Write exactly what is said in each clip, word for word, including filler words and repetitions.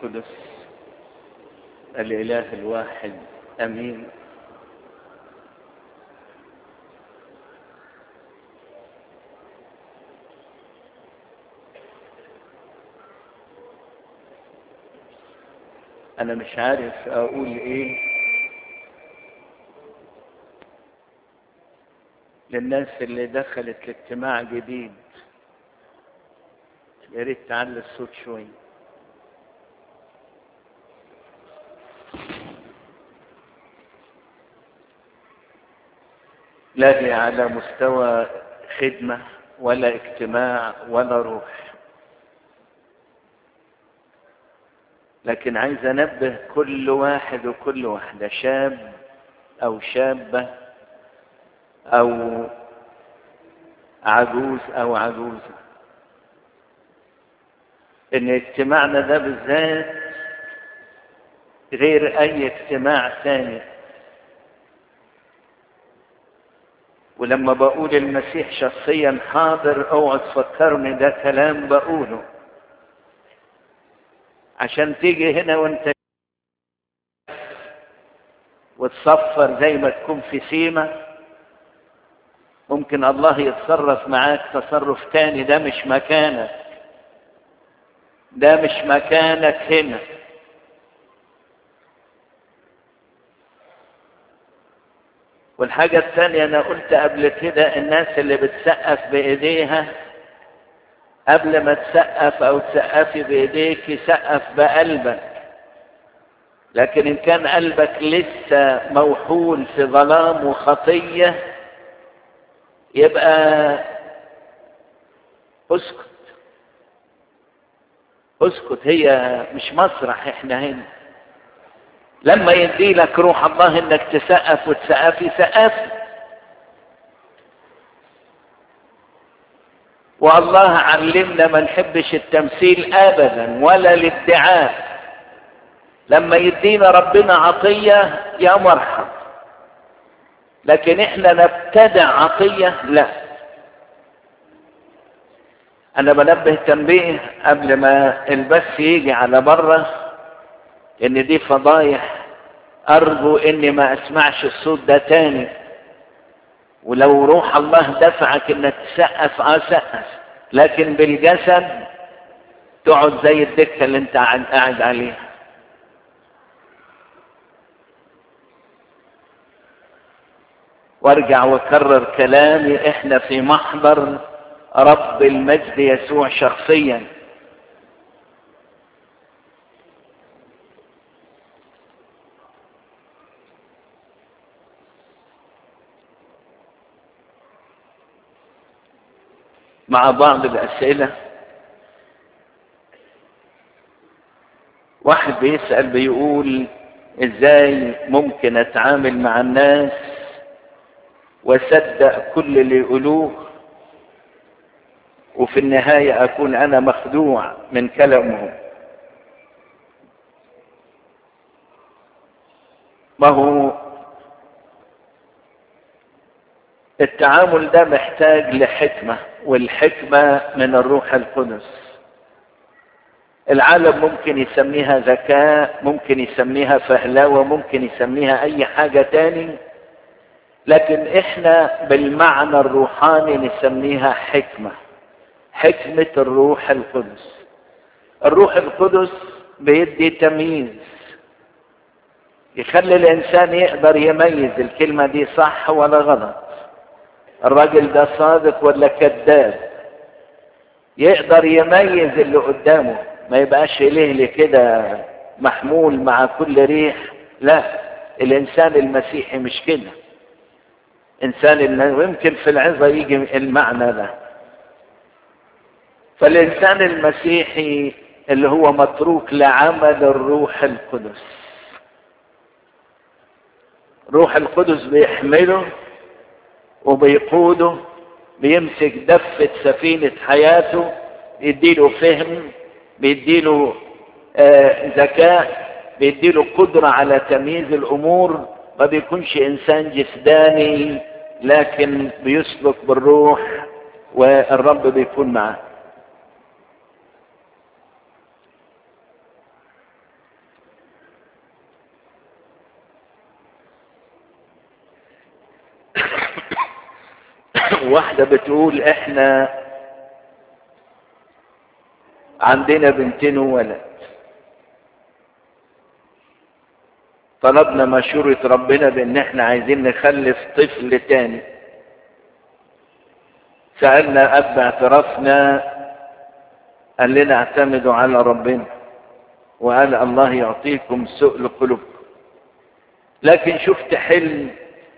القدس الإله الواحد أمين. أنا مش عارف أقول إيه للناس اللي دخلت الاجتماع جديد. يا ريت تعلي الصوت شوي. لا هي على مستوى خدمة ولا اجتماع ولا روح، لكن عايز انبه كل واحد وكل واحدة، شاب او شابة او عجوز او عجوزة، ان اجتماعنا ده بالذات غير اي اجتماع ثاني. ولما بقول المسيح شخصيا حاضر اوعى تفكرني ده كلام بقوله عشان تيجي هنا وانت وتصفر زي ما تكون في سيمة. ممكن الله يتصرف معاك تصرف تاني. ده مش مكانك، ده مش مكانك هنا. والحاجة الثانية انا قلت قبل كده، الناس اللي بتسقف بايديها قبل ما تسقف او تسقفي بايديك سقف بقلبك. لكن ان كان قلبك لسه موحول في ظلام وخطية يبقى اسكت اسكت. هي مش مسرح احنا هنا. لما يدي لك روح الله انك تسقف وتسقفي سقفي. والله علمنا ما نحبش التمثيل ابدا ولا الادعاء. لما يدينا ربنا عطية يا مرحب، لكن احنا نبتدع عطية لا. انا بنبه تنبيه قبل ما البث يجي على بره ان دي فضايح، ارجو اني ما اسمعش الصوت ده تاني. ولو روح الله دفعك انك تسقف اه سقف، لكن بالجسد تقعد زي الدكة اللي انت قاعد عليها. وارجع واكرر كلامي، احنا في محضر رب المجد يسوع شخصيا. مع بعض الاسئلة، واحد بيسأل بيقول ازاي ممكن اتعامل مع الناس واصدق كل اللي يقولوه وفي النهاية اكون انا مخدوع من كلامهم؟ ما هو التعامل ده محتاج لحكمة، والحكمة من الروح القدس. العالم ممكن يسميها ذكاء، ممكن يسميها فهلوة، ممكن يسميها اي حاجة تاني، لكن احنا بالمعنى الروحاني نسميها حكمة. حكمة الروح القدس. الروح القدس بيدي تمييز، يخلي الانسان يقدر يميز الكلمة دي صح ولا غلط، الراجل ده صادق ولا كذاب. يقدر يميز اللي قدامه، ما يبقاش إليه كده محمول مع كل ريح. لا، الانسان المسيحي مش كده. انسان ويمكن في العظة يجي المعنى ده. فالانسان المسيحي اللي هو متروك لعمل الروح القدس، روح القدس بيحمله وبيقوده، بيمسك دفة سفينة حياته، بيديله فهم، بيديله آه ذكاء، بيديله قدرة على تمييز الامور. ما بيكونش انسان جسداني لكن بيسلك بالروح والرب بيكون معه. واحدة بتقول احنا عندنا بنتين وولد، طلبنا مشورة ربنا بان احنا عايزين نخلف طفل تاني. سألنا اب اعترافنا، قال لنا اعتمدوا على ربنا، وقال الله يعطيكم سؤل قلوبكم. لكن شفت حلم،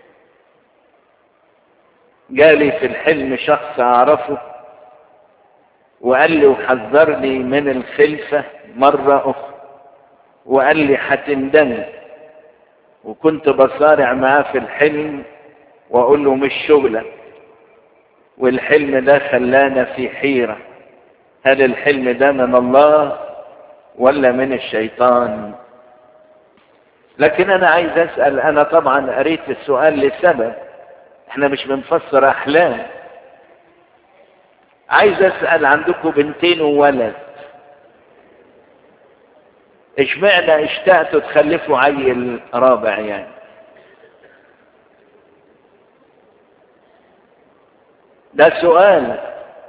جالي في الحلم شخص اعرفه وقال لي وحذرني من الخلفة مرة اخرى، وقال لي هتندمي. وكنت بصارع معاه في الحلم واقول له مش شغلك. والحلم ده خلانا في حيرة، هل الحلم ده من الله ولا من الشيطان؟ لكن انا عايز اسأل، انا طبعا قريت السؤال لسبب، احنا مش بنفسر احلام. عايز اسأل، عندكم بنتين وولد، اشمعنى اشتقتوا تخلفوا عيل رابع يعني؟ ده سؤال.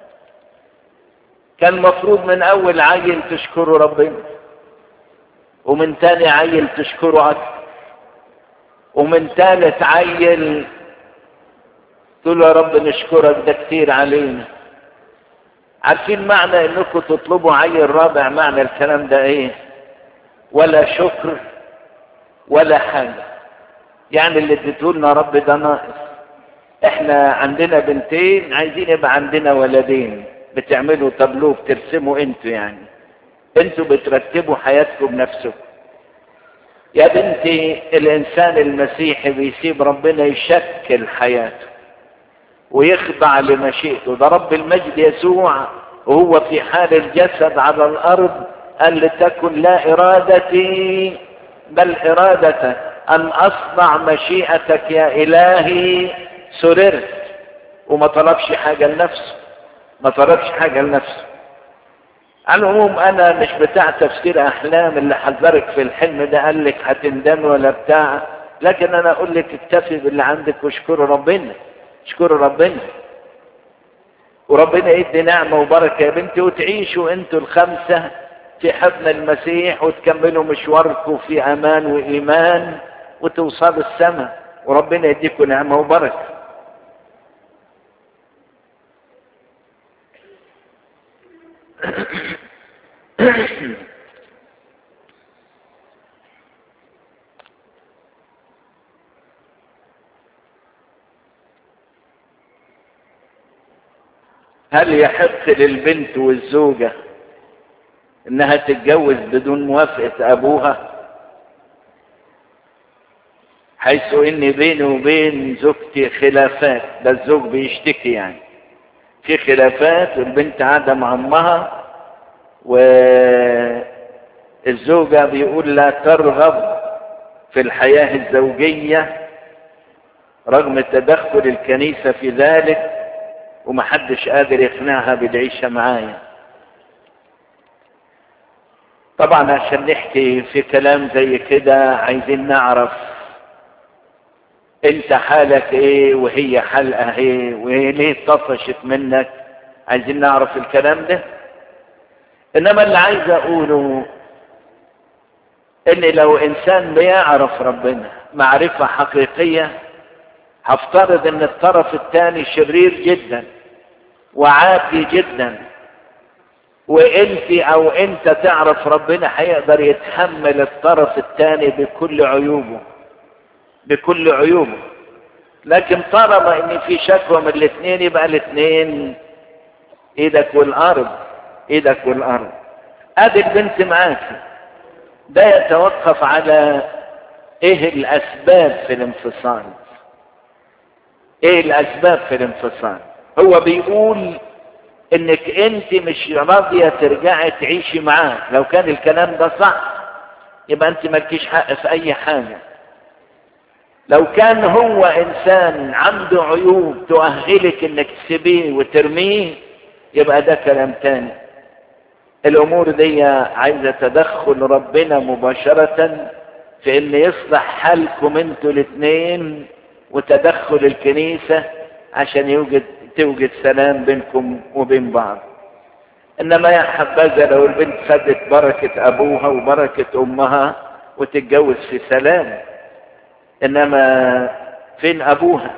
كان مفروض من اول عيل تشكروا ربنا، ومن تاني عيل تشكروا اكتر، ومن تالت عيل تقولوا يا رب نشكرك ده كتير علينا. عارفين معنى انكم تطلبوا عيل رابع معنى الكلام ده ايه؟ ولا شكر ولا حاجة. يعني اللي اديتوا لنا رب ده ناقص. احنا عندنا بنتين، عايزين يبقى عندنا ولدين. بتعملوا تابلو، بترسموا انتوا، يعني انتوا بترتبوا حياتكم بنفسكم. يا بنتي، الانسان المسيحي بيسيب ربنا يشكل حياته ويخضع لمشيئته. ده رب المجد يسوع وهو في حال الجسد على الارض قال لتكن لا ارادتي بل ارادتك، ان اصنع مشيئتك يا الهي سررت. وما طلبش حاجة لنفسه، ما طلبش حاجة لنفسه. على العموم انا مش بتاع تفسير احلام، اللي حذرك في الحلم ده قال لك هتندم ولا بتاع، لكن انا اقول لك اكتفي باللي عندك واشكروا ربنا، اشكروا ربنا، وربنا يدي نعمة وبركة يا بنتي، وتعيشوا انتوا الخمسة في حضن المسيح وتكملوا مشواركم في امان وايمان وتوصلوا السماء، وربنا يديكم نعمة وبركة. هل يحق للبنت والزوجة انها تتجوز بدون موافقة ابوها؟ حيث ان بيني وبين زوجتي خلافات، ده الزوج بيشتكي يعني في خلافات، والبنت قاعدة مع امها، والزوجة بيقول لا ترغب في الحياة الزوجية رغم تدخل الكنيسة في ذلك، ومحدش قادر يقنعها بالعيشة معايا. طبعا عشان نحكي في كلام زي كده عايزين نعرف انت حالك ايه وهي حالها ايه، وهي ليه طفشت منك. عايزين نعرف الكلام ده. انما اللي عايز اقوله ان لو انسان بيعرف ربنا معرفة حقيقية، هفترض ان الطرف الثاني شرير جدا وعاتي جدا، وانت او انت تعرف ربنا هيقدر يتحمل الطرف الثاني بكل عيوبه بكل عيوبه. لكن طالما ان في شكوى من الاثنين يبقى الاثنين ايدك والارض ايدك والارض. ادي البنت معاك، ده يتوقف على ايه الاسباب في الانفصال. ايه الاسباب في الانفصال؟ هو بيقول انك انت مش راضية ترجعي تعيشي معاه. لو كان الكلام ده صح يبقى انت مالكيش حق في اي حاجة. لو كان هو انسان عنده عيوب تؤهلك انك تسيبيه وترميه يبقى ده كلام تاني. الامور دي عايزة تدخل ربنا مباشرة في ان يصلح حالكم انتوا الاثنين، وتدخل الكنيسة عشان يوجد توجد سلام بينكم وبين بعض. انما يا حبذا لو البنت خدت بركة ابوها وبركة امها وتتجوز في سلام، انما فين ابوها؟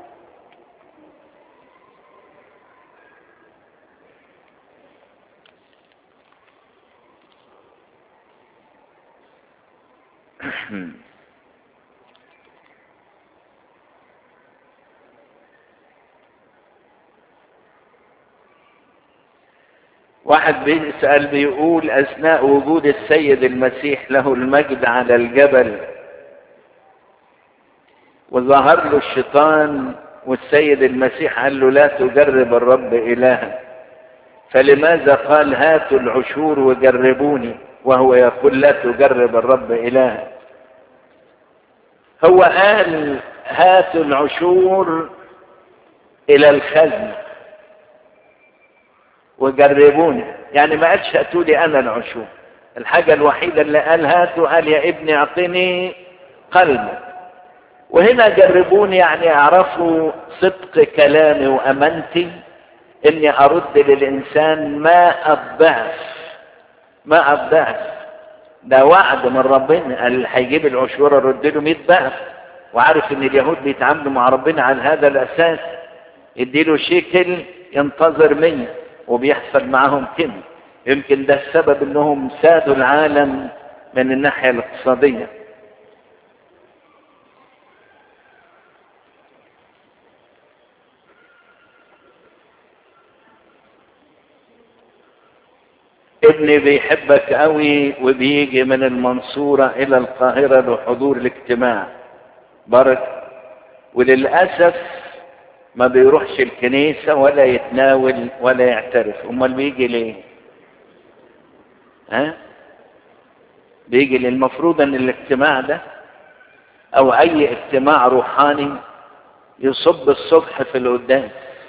واحد بيسأل بيقول اثناء وجود السيد المسيح له المجد على الجبل وظهر له الشيطان والسيد المسيح قال له لا تجرب الرب إلها، فلماذا قال هاتوا العشور وجربوني وهو يقول لا تجرب الرب إلها؟ هو قال هاتوا العشور إلى الخزن وجربوني، يعني ما قالش هاتوا لي أنا العشور. الحاجة الوحيدة اللي قال هاتوا قال يا ابني اعطني قلبك. وهنا جربوني يعني اعرفوا صدق كلامي وامانتي اني ارد للانسان ما الضعف ما الضعف. ده وعد من ربنا، قال هيجيب العشور ارد له مئة ضعف، وعارف ان اليهود بيتعاملوا مع ربنا على هذا الاساس، يديله شيكل ينتظر مية، وبيحصل معاهم كده. يمكن ده السبب انهم سادوا العالم من الناحية الاقتصادية. ابني بيحبك قوي وبيجي من المنصورة الى القاهرة لحضور الاجتماع بارك، وللأسف ما بيروحش الكنيسة ولا يتناول ولا يعترف. امال بيجي ليه؟ ها؟ بيجي ليه؟ المفروض ان الاجتماع ده او اي اجتماع روحاني يصب الصبح في القداس،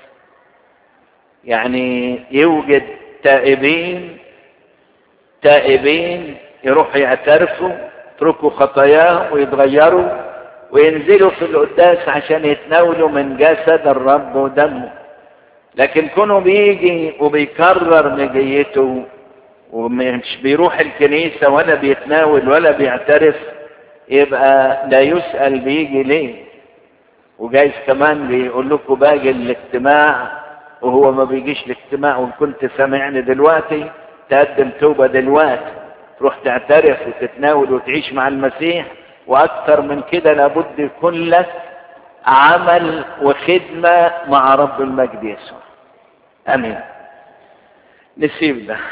يعني يوجد تائبين تائبين يروحوا يعترفوا يتركوا خطاياهم ويتغيروا وينزلوا في القداس عشان يتناولوا من جسد الرب ودمه. لكن كونه بيجي وبيكرر مجيته ومش بيروح الكنيسة ولا بيتناول ولا بيعترف، يبقى لا يسأل بيجي ليه. وجايز كمان بيقول لكم باجي الاجتماع وهو ما بيجيش الاجتماع، وكنت سامعني دلوقتي تقدم توبة دلوقتي تروح تعترف وتتناول وتعيش مع المسيح. واكثر من كده لابد يكون لك عمل وخدمة مع رب المجد يسوع. امين. نسيب ده.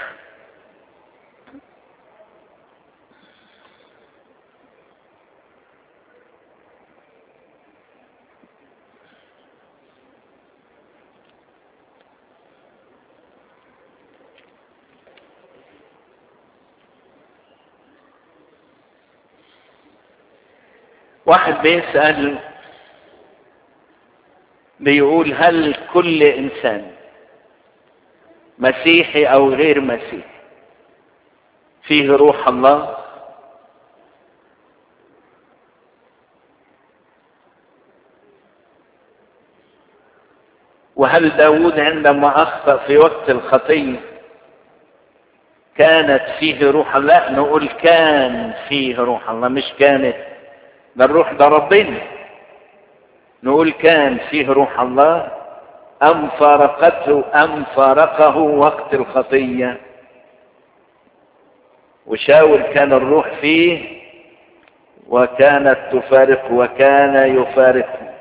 واحد بيسأل بيقول هل كل انسان مسيحي او غير مسيحي فيه روح الله؟ وهل داود عندما اخطأ في وقت الخطية كانت فيه روح الله؟ نقول كان فيه روح الله، مش كانت، ده الروح ده ربنا. نقول كان فيه روح الله ام فارقته ام فارقه وقت الخطية. وشاول كان الروح فيه وكانت تفارق وكان يفارقه.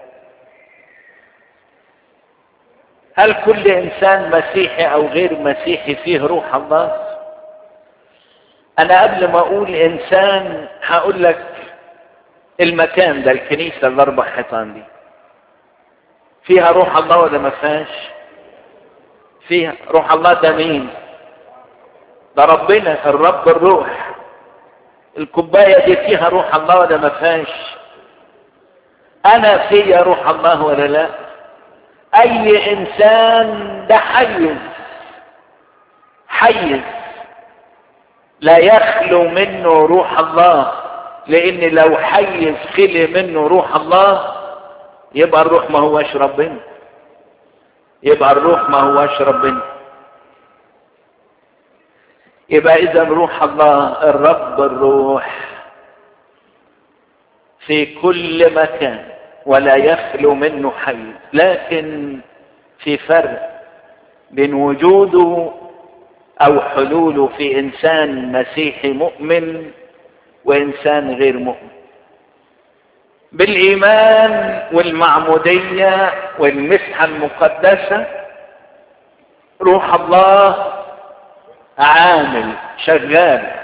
هل كل انسان مسيحي او غير مسيحي فيه روح الله؟ انا قبل ما اقول انسان هقول لك المكان ده، الكنيسة الاربع حيطان دي فيها روح الله ولا ما فيهاش؟ فيها روح الله. ده مين؟ ده ربنا، الرب الروح. الكوباية دي فيها روح الله ولا ما فيهاش؟ انا فيا روح الله ولا لا؟ اي انسان ده حيز حيز لا يخلو منه روح الله، لان لو حيز خلي منه روح الله يبقى الروح ما هوش ربنا. يبقى الروح ما هوش ربنا. يبقى اذا روح الله الرب الروح في كل مكان ولا يخلو منه حي، لكن في فرق بين وجوده او حلوله في انسان مسيحي مؤمن وانسان غير مؤمن. بالايمان والمعمودية والمسحة المقدسة روح الله عامل شغال.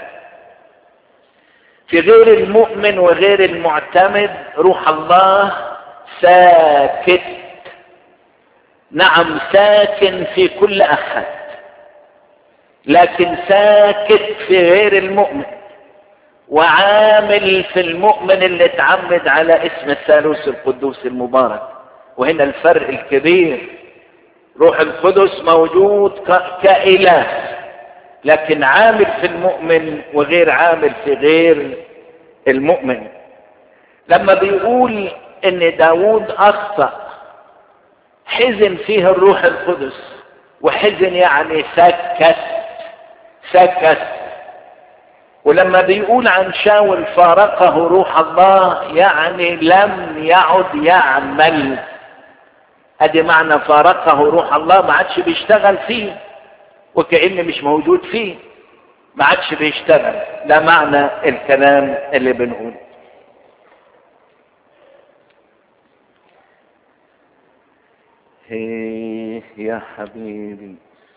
في غير المؤمن وغير المعتمد روح الله ساكت، نعم ساكن في كل احد، لكن ساكت في غير المؤمن وعامل في المؤمن اللي اتعمد على اسم الثالوث القدوس المبارك. وهنا الفرق الكبير، روح القدس موجود كإله لكن عامل في المؤمن وغير عامل في غير المؤمن. لما بيقول ان داود اخطأ حزن فيه الروح القدس، وحزن يعني سكت سكت. ولما بيقول عن شاول فارقه روح الله يعني لم يعد يعمل. ادي معنى فارقه روح الله، ما عادش بيشتغل فيه وكأنه مش موجود فيه، ما عادش بيشتغل. ده معنى الكلام اللي بنقوله. هيه يا حبيبي،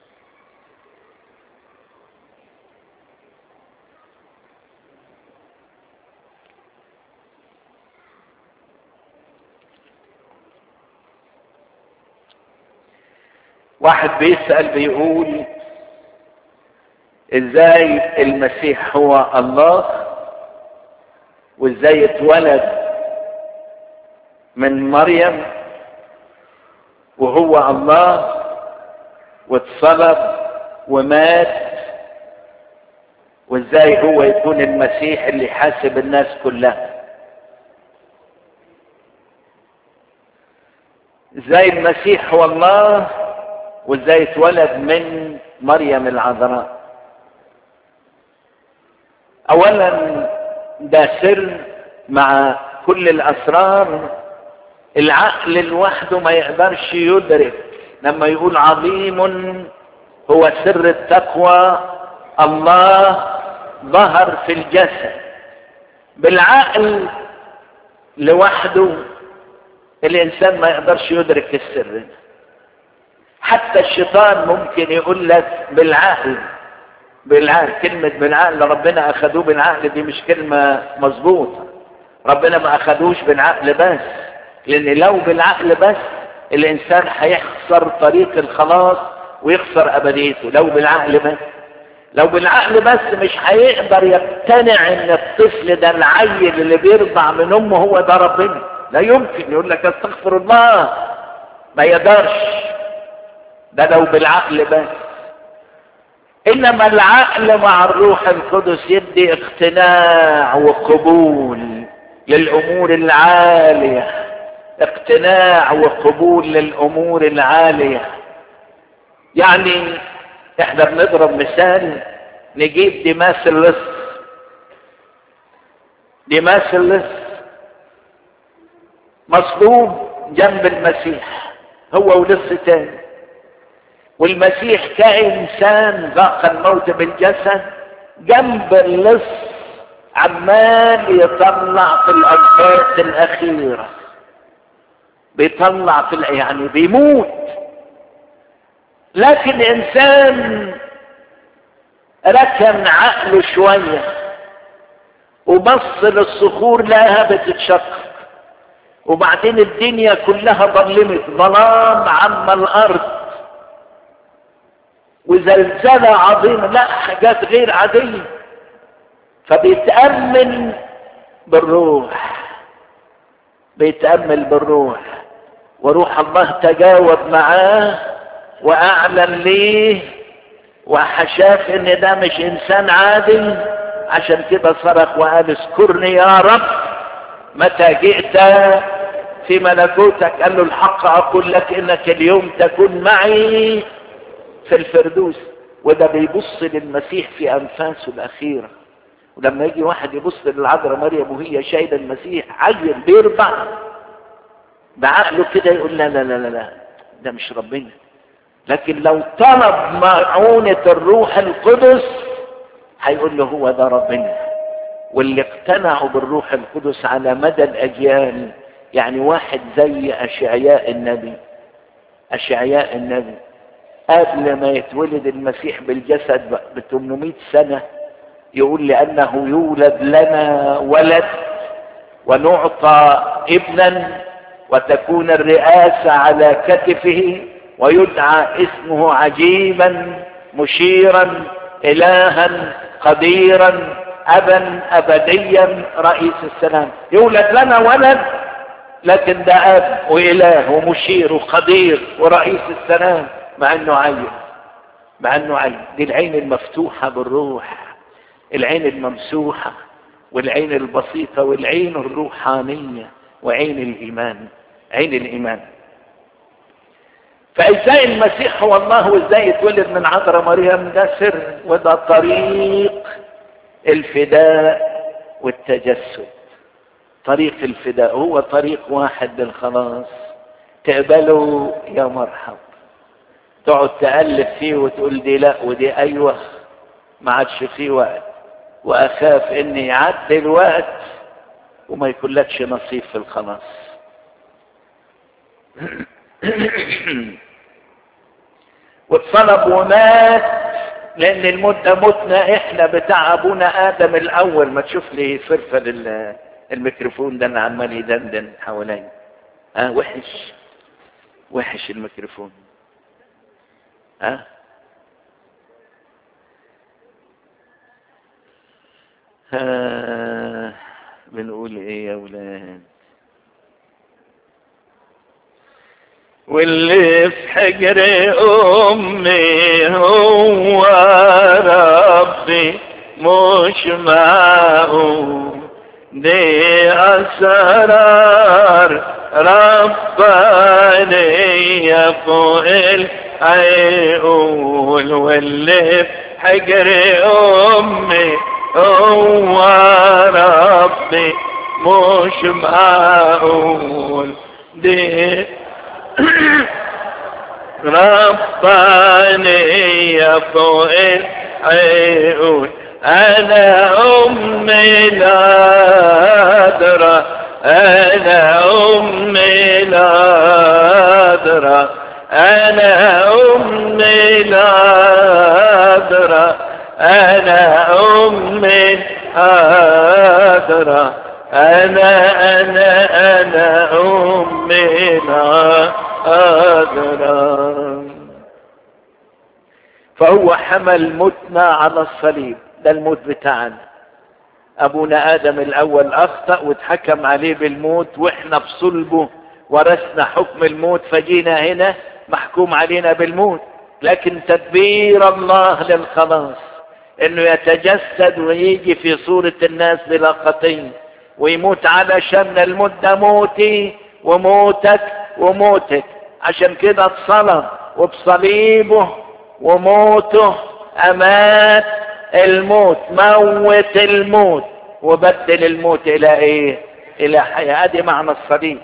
واحد بيسأل بيقول ازاي المسيح هو الله وازاي اتولد من مريم وهو الله واتصلب ومات، وازاي هو يكون المسيح اللي يحاسب الناس كلها؟ ازاي المسيح هو الله وازاي اتولد من مريم العذراء؟ اولا ده سر مع كل الاسرار العقل لوحده ما يقدرش يدرك. لما يقول عظيم هو سر التقوى الله ظهر في الجسد، بالعقل لوحده الانسان ما يقدرش يدرك السر. حتى الشيطان ممكن يقول لك بالعقل بالعقل كلمة بالعقل ربنا اخذوه بالعقل دي مش كلمة مظبوطة. ربنا ما اخذوش بالعقل بس، لان لو بالعقل بس الانسان هيخسر طريق الخلاص ويخسر ابديته. لو بالعقل بس لو بالعقل بس مش هيقدر يقتنع ان الطفل ده العيل اللي بيرضع من امه هو ده ربنا. لا يمكن، يقول لك استغفر الله، ما يقدرش. ده لو بالعقل بس. انما العقل مع الروح القدس يدي اقتناع وقبول للامور العالية، اقتناع وقبول للامور العالية. يعني احنا بنضرب مثال، نجيب ديماس اللص. ديماس اللص مصلوب جنب المسيح هو ولص تاني، والمسيح كإنسان ذاق الموت بالجسد جنب اللص عمال يطلع في الأوقات الأخيرة، بيطلع في يعني بيموت. لكن إنسان ركن عقله شوية وبص للصخور لها بتتشقق، وبعدين الدنيا كلها ظلمت، ظلام عم الأرض وزلزلة عظيمة، لا حاجات غير عادية. فبيتأمل بالروح، بيتأمل بالروح، وروح الله تجاوب معاه واعلن ليه وحشاف ان ده مش انسان عادي. عشان كده صرخ وقال اذكرني يا رب متى جئت في ملكوتك. قال له الحق اقول لك انك اليوم تكون معي في الفردوس. وده بيبص للمسيح في انفاسه الاخيره. ولما يجي واحد يبص للعذراء مريم وهي شايله المسيح عيل بيربع بعقله كده يقول لا لا لا لا لا ده مش ربنا. لكن لو طلب معونة الروح القدس هيقول له هو ده ربنا. واللي اقتنعوا بالروح القدس على مدى الاجيال، يعني واحد زي اشعياء النبي. اشعياء النبي قبل ما يتولد المسيح بالجسد ب ثمانمائة سنة يقول لأنه يولد لنا ولد ونعطى ابنا وتكون الرئاسة على كتفه ويدعى اسمه عجيبا مشيرا إلها قديرا أبا أبديا رئيس السلام. يولد لنا ولد لكن ده أب وإله ومشير وقدير ورئيس السلام مع أنه عين. مع أنه عين. دي العين المفتوحة بالروح، العين الممسوحة والعين البسيطة والعين الروحانية وعين الإيمان. عين الإيمان. فإزاي المسيح هو الله وإزاي يتولد من عذراء مريم؟ ده سر وده طريق الفداء والتجسد. طريق الفداء هو طريق واحد للخلاص. تقبله يا مرحب، تقعد تألف فيه وتقول دي لا ودي أيوة، ما عادش فيه وقت، وأخاف إن يعدي الوقت وما يكونلكش نصيب في الخلاص. واتصلب ومات، لأن الموت ده موتنا إحنا بتاع أبونا آدم الأول. ما تشوف لي فرفل الميكروفون ده اللي عمال يدندن حواليا. ها آه وحش وحش الميكروفون. ها آه آه بنقول ايه يا ولاد؟ واللي في حجر امي هو ربي مش معه، دي اسرار ربانية فوق العقول. واللي في حجر امي هو ربي مش معقول، دي ربانية فوق العقول. أنا أمي العذراء، أنا أمي العذراء، أنا أمي العذراء، أنا أمي العذراء، أنا أنا أنا أمي العذراء. فهو حمل موتنا على الصليب. ده الموت بتاعنا. أبونا آدم الأول أخطأ واتحكم عليه بالموت، وإحنا بصلبه ورثنا حكم الموت، فجينا هنا محكوم علينا بالموت. لكن تدبير الله للخلاص إنه يتجسد ويجي في صورة الناس بلا خطية ويموت علشان الموت ده موتي وموتك وموتك. عشان كده اتصلب، وبصليبه وموته أمات الموت، موت الموت وبدل الموت إلى إيه؟ إلى حياة. ادي معنى الصليب.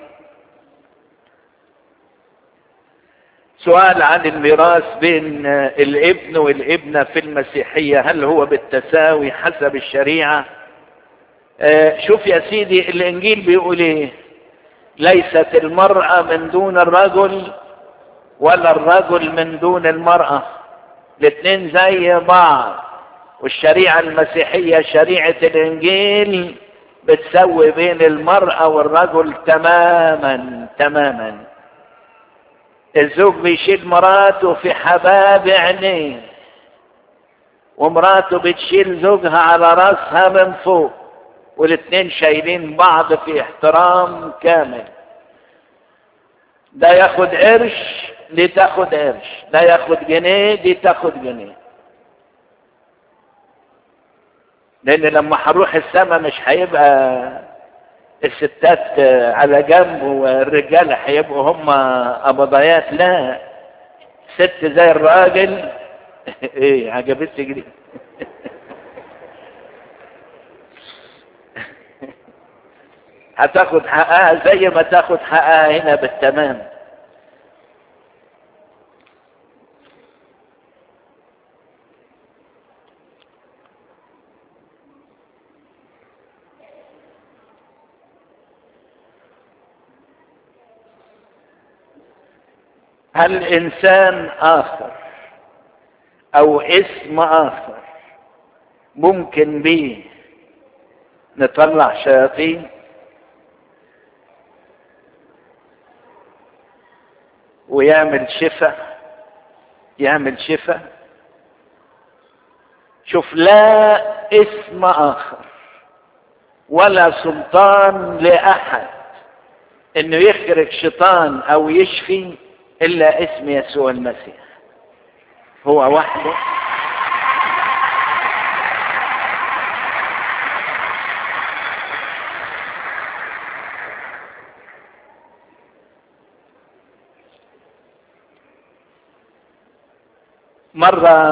سؤال عن الميراث بين الابن والابنة في المسيحية، هل هو بالتساوي حسب الشريعة؟ آه شوف يا سيدي، الإنجيل بيقول إيه؟ ليست المرأة من دون الرجل ولا الرجل من دون المرأة، الاثنين زي بعض. والشريعة المسيحية شريعة الإنجيل بتسوي بين المرأة والرجل تماما تماما. الزوج بيشيل مراته في حباب عينيه، ومراته بتشيل زوجها على راسها من فوق، والاثنين شايلين بعض في احترام كامل. ده ياخد قرش دي تاخد قرش، ده ياخد جنيه دي تاخد جنيه. لان لما هنروح السماء مش هيبقى الستات على جنب والرجال هيبقوا هم قبضايات. لا، ست زي الراجل. ايه عجبتك دي؟ هتاخد حقها زي ما تاخد حقها هنا بالتمام. هل انسان اخر او اسم اخر ممكن بيه نطلع شياطين ويعمل شفاء؟ يعمل شفاء. شوف، لا اسم اخر ولا سلطان لاحد انه يخرج شيطان او يشفي الا اسم يسوع المسيح، هو وحده. مرة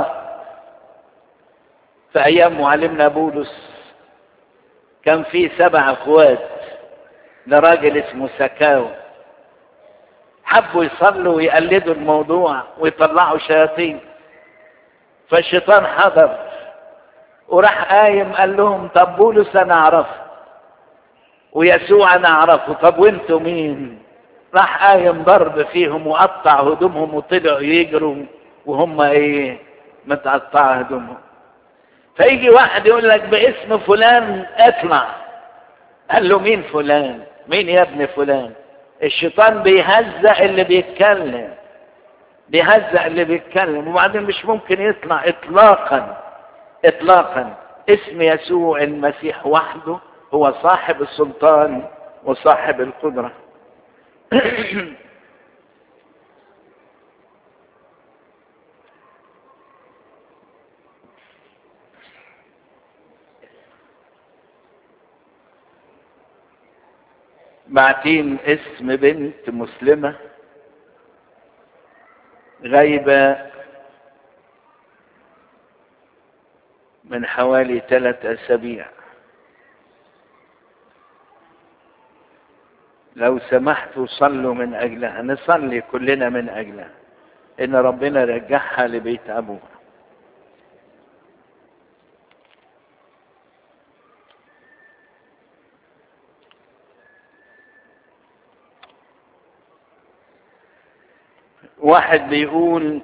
في ايام معلمنا بولس كان في سبع اخوات لراجل اسمه سكاو، حبوا يصلوا ويقلدوا الموضوع ويطلعوا شياطين. فالشيطان حضر وراح قايم قال لهم طب بولس انا اعرفه ويسوع انا اعرفه، طب وانتوا مين؟ راح قايم ضرب فيهم وقطع هدومهم وطلعوا يجروا وهم ايه؟ متقطعه هدومهم. فيجي واحد يقول لك باسم فلان اطلع، قال له مين فلان؟ مين يا ابن فلان؟ الشيطان بيهزأ اللي بيتكلم، بيهزأ اللي بيتكلم، وبعدين مش ممكن يطلع اطلاقا اطلاقا. اسم يسوع المسيح وحده هو صاحب السلطان وصاحب القدرة. بعتين اسم بنت مسلمة غايبة من حوالي ثلاث أسابيع، لو سمحتوا صلوا من أجلها، نصلي كلنا من أجلها إن ربنا يرجعها لبيت أبوها. واحد بيقول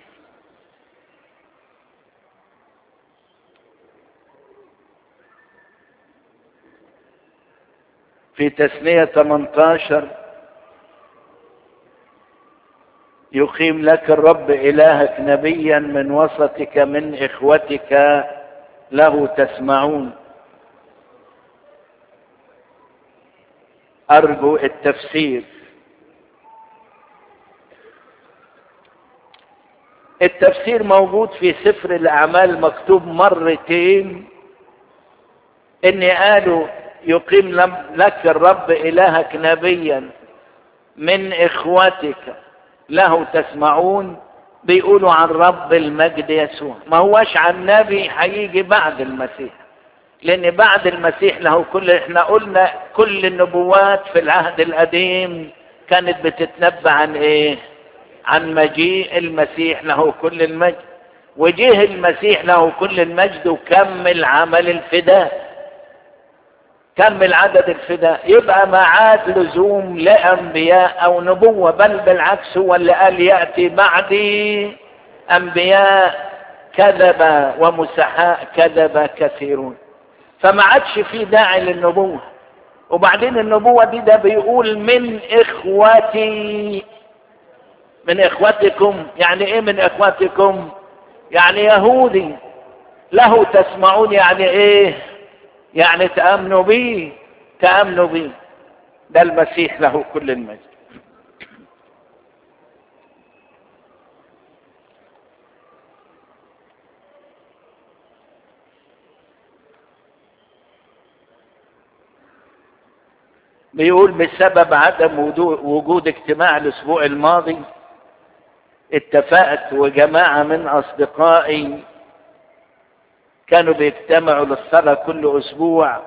في تثنية ثمانية عشر يقيم لك الرب إلهك نبيا من وسطك من إخوتك له تسمعون. أرجو التفسير. التفسير موجود في سفر الأعمال مكتوب مرتين إن قالوا يقيم لك الرب إلهك نبيا من إخوتك له تسمعون، بيقولوا عن رب المجد يسوع، ما هوش عن نبي هيجي بعد المسيح، لأن بعد المسيح له كل، احنا قلنا كل النبوات في العهد القديم كانت بتتنبأ عن ايه؟ عن مجيء المسيح له كل المجد، وجيه المسيح له كل المجد وكمل عمل الفداء، كمل عدد الفداء. يبقى ما عاد لزوم لأنبياء أو نبوة، بل بالعكس هو اللي قال يأتي بعدي أنبياء كذب ومسحاء كذب كثيرون، فما عادش في داعي للنبوة. وبعدين النبوة دي ده بيقول من إخوتي، من إخوتكم. يعني إيه من إخوتكم؟ يعني يهودي له تسمعون، يعني إيه؟ يعني تأمنوا بيه، تأمنوا بيه. ده المسيح له كل المجد. بيقول بسبب عدم وجود اجتماع الاسبوع الماضي اتفقت وجماعة من اصدقائي كانوا بيجتمعوا للصلاة كل اسبوع،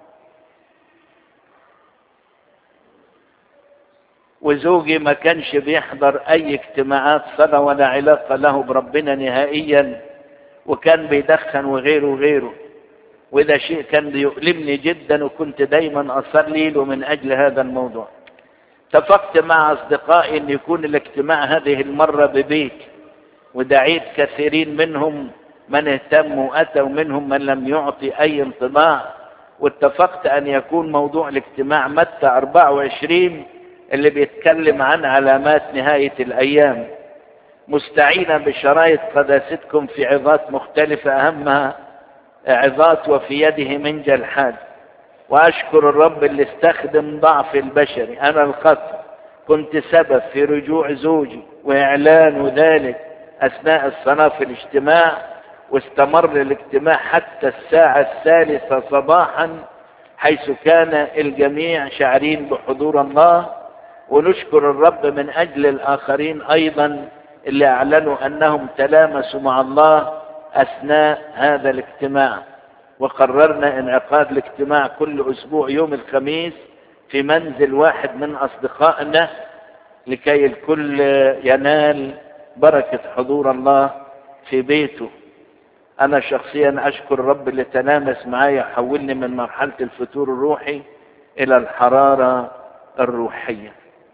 وزوجي ما كانش بيحضر اي اجتماعات صلاة ولا علاقة له بربنا نهائيا، وكان بيدخن وغيره وغيره، وده شيء كان بيؤلمني جدا، وكنت دايما اصلي له من اجل هذا الموضوع. اتفقت مع اصدقائي ان يكون الاجتماع هذه المرة ببيت، ودعيت كثيرين منهم من اهتم واتوا، منهم من لم يعطي اي انطباع، واتفقت ان يكون موضوع الاجتماع متى أربعة وعشرين اللي بيتكلم عن علامات نهاية الايام، مستعينا بشرايط قداستكم في عظات مختلفة، اهمها عظات وفي يده منجل حاد. واشكر الرب اللي استخدم ضعف البشري، انا الخطأ كنت سبب في رجوع زوجي واعلان ذلك اثناء الصلاة في الاجتماع، واستمر الاجتماع حتى الساعة الثالثة صباحا، حيث كان الجميع شاعرين بحضور الله. ونشكر الرب من اجل الاخرين ايضا اللي اعلنوا انهم تلامسوا مع الله اثناء هذا الاجتماع. وقررنا انعقاد الاجتماع كل اسبوع يوم الخميس في منزل واحد من اصدقائنا، لكي الكل ينال بركة حضور الله في بيته. انا شخصيا اشكر الرب اللي تلامس معايا، حولني من مرحلة الفتور الروحي الى الحرارة الروحية.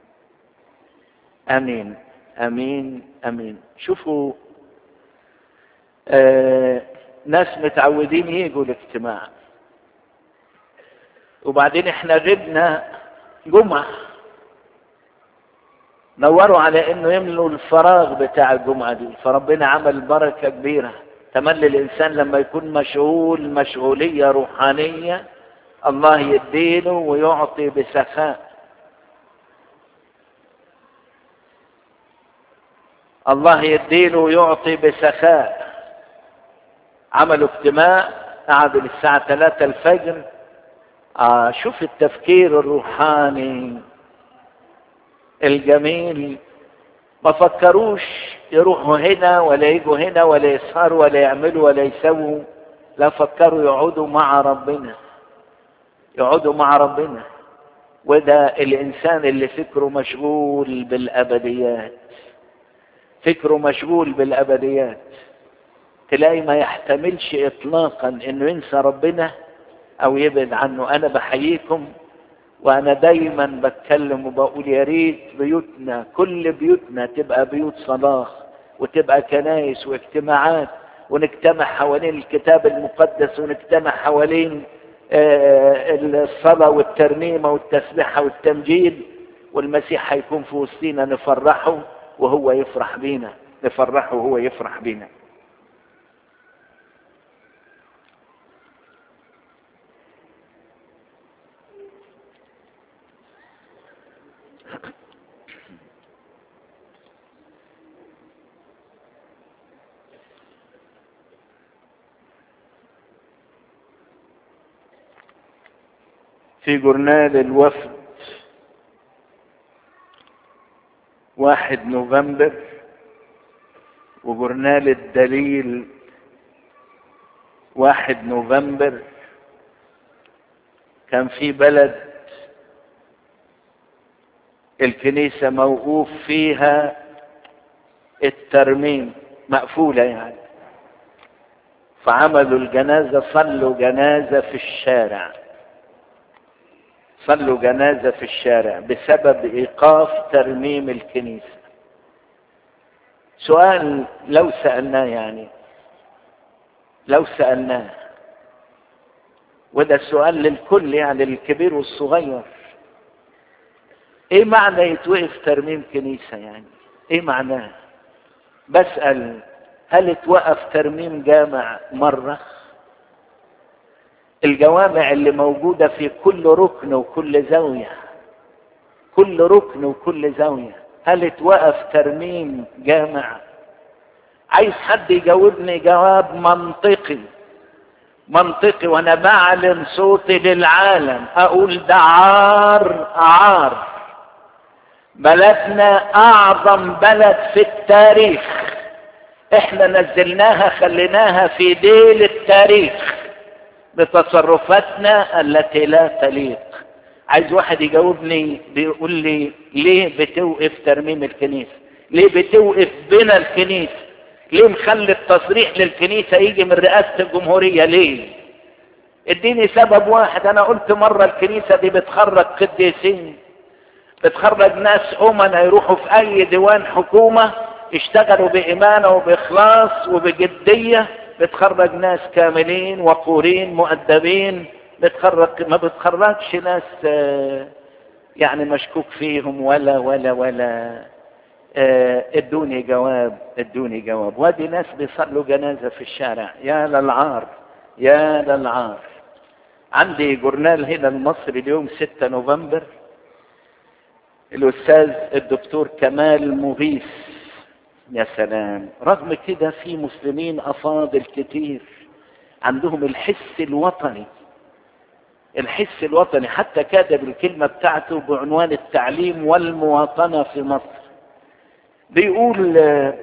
امين امين امين. شوفوا آه ناس متعودين يجوا الاجتماع، وبعدين احنا غبنا جمعة، نوروا على انه يملوا الفراغ بتاع الجمعة دي، فربنا عمل بركة كبيرة. تملي الانسان لما يكون مشغول مشغولية روحانية الله يديله ويعطي بسخاء. الله يديله ويعطي بسخاء. عملوا اجتماع، قعدوا للساعة ثلاثة الفجر. آه شوف التفكير الروحاني الجميل، ما فكروش يروحوا هنا ولا يجوا هنا ولا يسهروا ولا يعملوا ولا يسووا، لا، فكروا يقعدوا مع ربنا، يقعدوا مع ربنا. وده الإنسان اللي فكره مشغول بالأبديات، فكره مشغول بالأبديات، تلاقي ما يحتملش إطلاقا إنه ينسى ربنا أو يبعد عنه. أنا بحييكم، وأنا دايما بتكلم وبقول يا ريت بيوتنا، كل بيوتنا تبقى بيوت صلاة، وتبقى كنائس واجتماعات، ونجتمع حوالين الكتاب المقدس، ونجتمع حوالين الصلاة والترنيمة والتسبيحة والتمجيد، والمسيح هيكون في وسطينا نفرحه وهو يفرح بينا، نفرحه وهو يفرح بينا. في جورنال الوفد واحد نوفمبر، وجورنال الدليل واحد نوفمبر، كان في بلد الكنيسة موقوف فيها الترميم، مقفولة يعني، فعملوا الجنازة، صلوا جنازة في الشارع، صلوا جنازة في الشارع بسبب إيقاف ترميم الكنيسة. سؤال لو سألناه، يعني لو سألناه، وده السؤال للكل يعني للكبير والصغير، ايه معنى يتوقف ترميم كنيسة؟ يعني ايه معناه؟ بسأل، هل اتوقف ترميم جامع مرة؟ الجوامع اللي موجودة في كل ركن وكل زاوية، كل ركن وكل زاوية، هل اتوقف ترميم جامع؟ عايز حد يجاوبني جواب منطقي، منطقي وانا بعلن صوتي للعالم، اقول ده عار عار. بلدنا اعظم بلد في التاريخ، احنا نزلناها خليناها في ديل التاريخ بتصرفاتنا التي لا تليق. عايز واحد يجاوبني، بيقول لي ليه بتوقف ترميم الكنيسة؟ ليه بتوقف بنا الكنيسة؟ ليه مخلي التصريح للكنيسة يجي من رئاسة الجمهورية؟ ليه؟ اديني سبب واحد. انا قلت مرة الكنيسة دي بتخرج قديسين، بتخرج ناس امنا يروحوا في اي ديوان حكومة يشتغلوا بإيمانة وبإخلاص وبجدية، بتخرج ناس كاملين وقورين مؤدبين، بتخرج ما بتخرجش ناس يعني مشكوك فيهم ولا ولا ولا ادوني جواب ادوني جواب. وادي ناس بيصلوا جنازة في الشارع، يا للعار يا للعار. عندي جورنال هنا المصري اليوم ستة نوفمبر، الأستاذ الدكتور كمال مغيث، يا سلام، رغم كده في مسلمين أفاضل كتير عندهم الحس الوطني، الحس الوطني، حتى كاتب الكلمة بتاعته بعنوان التعليم والمواطنة في مصر. بيقول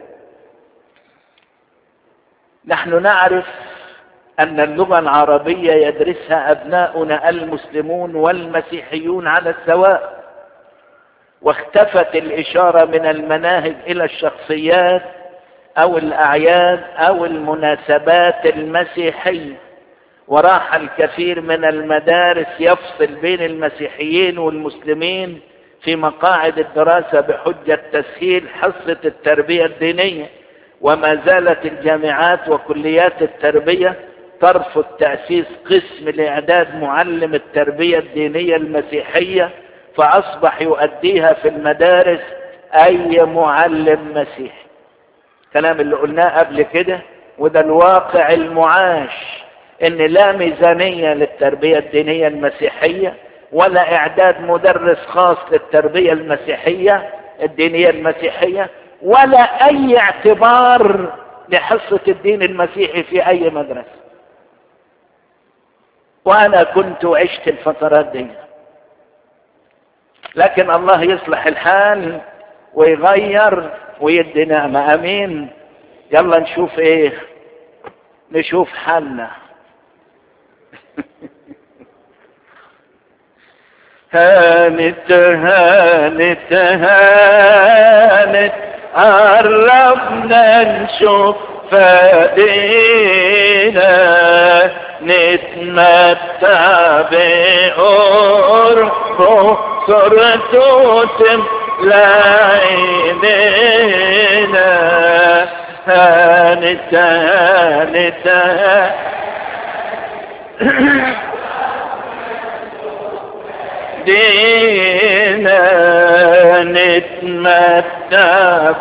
نحن نعرف أن اللغة العربية يدرسها أبناؤنا المسلمون والمسيحيون على السواء، واختفت الإشارة من المناهج إلى الشخصيات أو الأعياد أو المناسبات المسيحية، وراح الكثير من المدارس يفصل بين المسيحيين والمسلمين في مقاعد الدراسة بحجة تسهيل حصة التربية الدينية، وما زالت الجامعات وكليات التربية ترفض تأسيس قسم لإعداد معلم التربية الدينية المسيحية، فأصبح يؤديها في المدارس أي معلم مسيحي. كلام اللي قلناه قبل كده، وده الواقع المعاش، إن لا ميزانية للتربية الدينية المسيحية، ولا إعداد مدرس خاص للتربية المسيحية الدينية المسيحية، ولا أي اعتبار لحصة الدين المسيحي في أي مدرسة. وأنا كنت عشت الفترات دي، لكن الله يصلح الحال ويغير ويدي نعمة. امين. يلا نشوف ايه، نشوف حالنا. هانت هانت هانت قربنا نشوف فدينا، نتمتع بقربه صرته تملى عينينا. هانت هانت دينا، نتمتع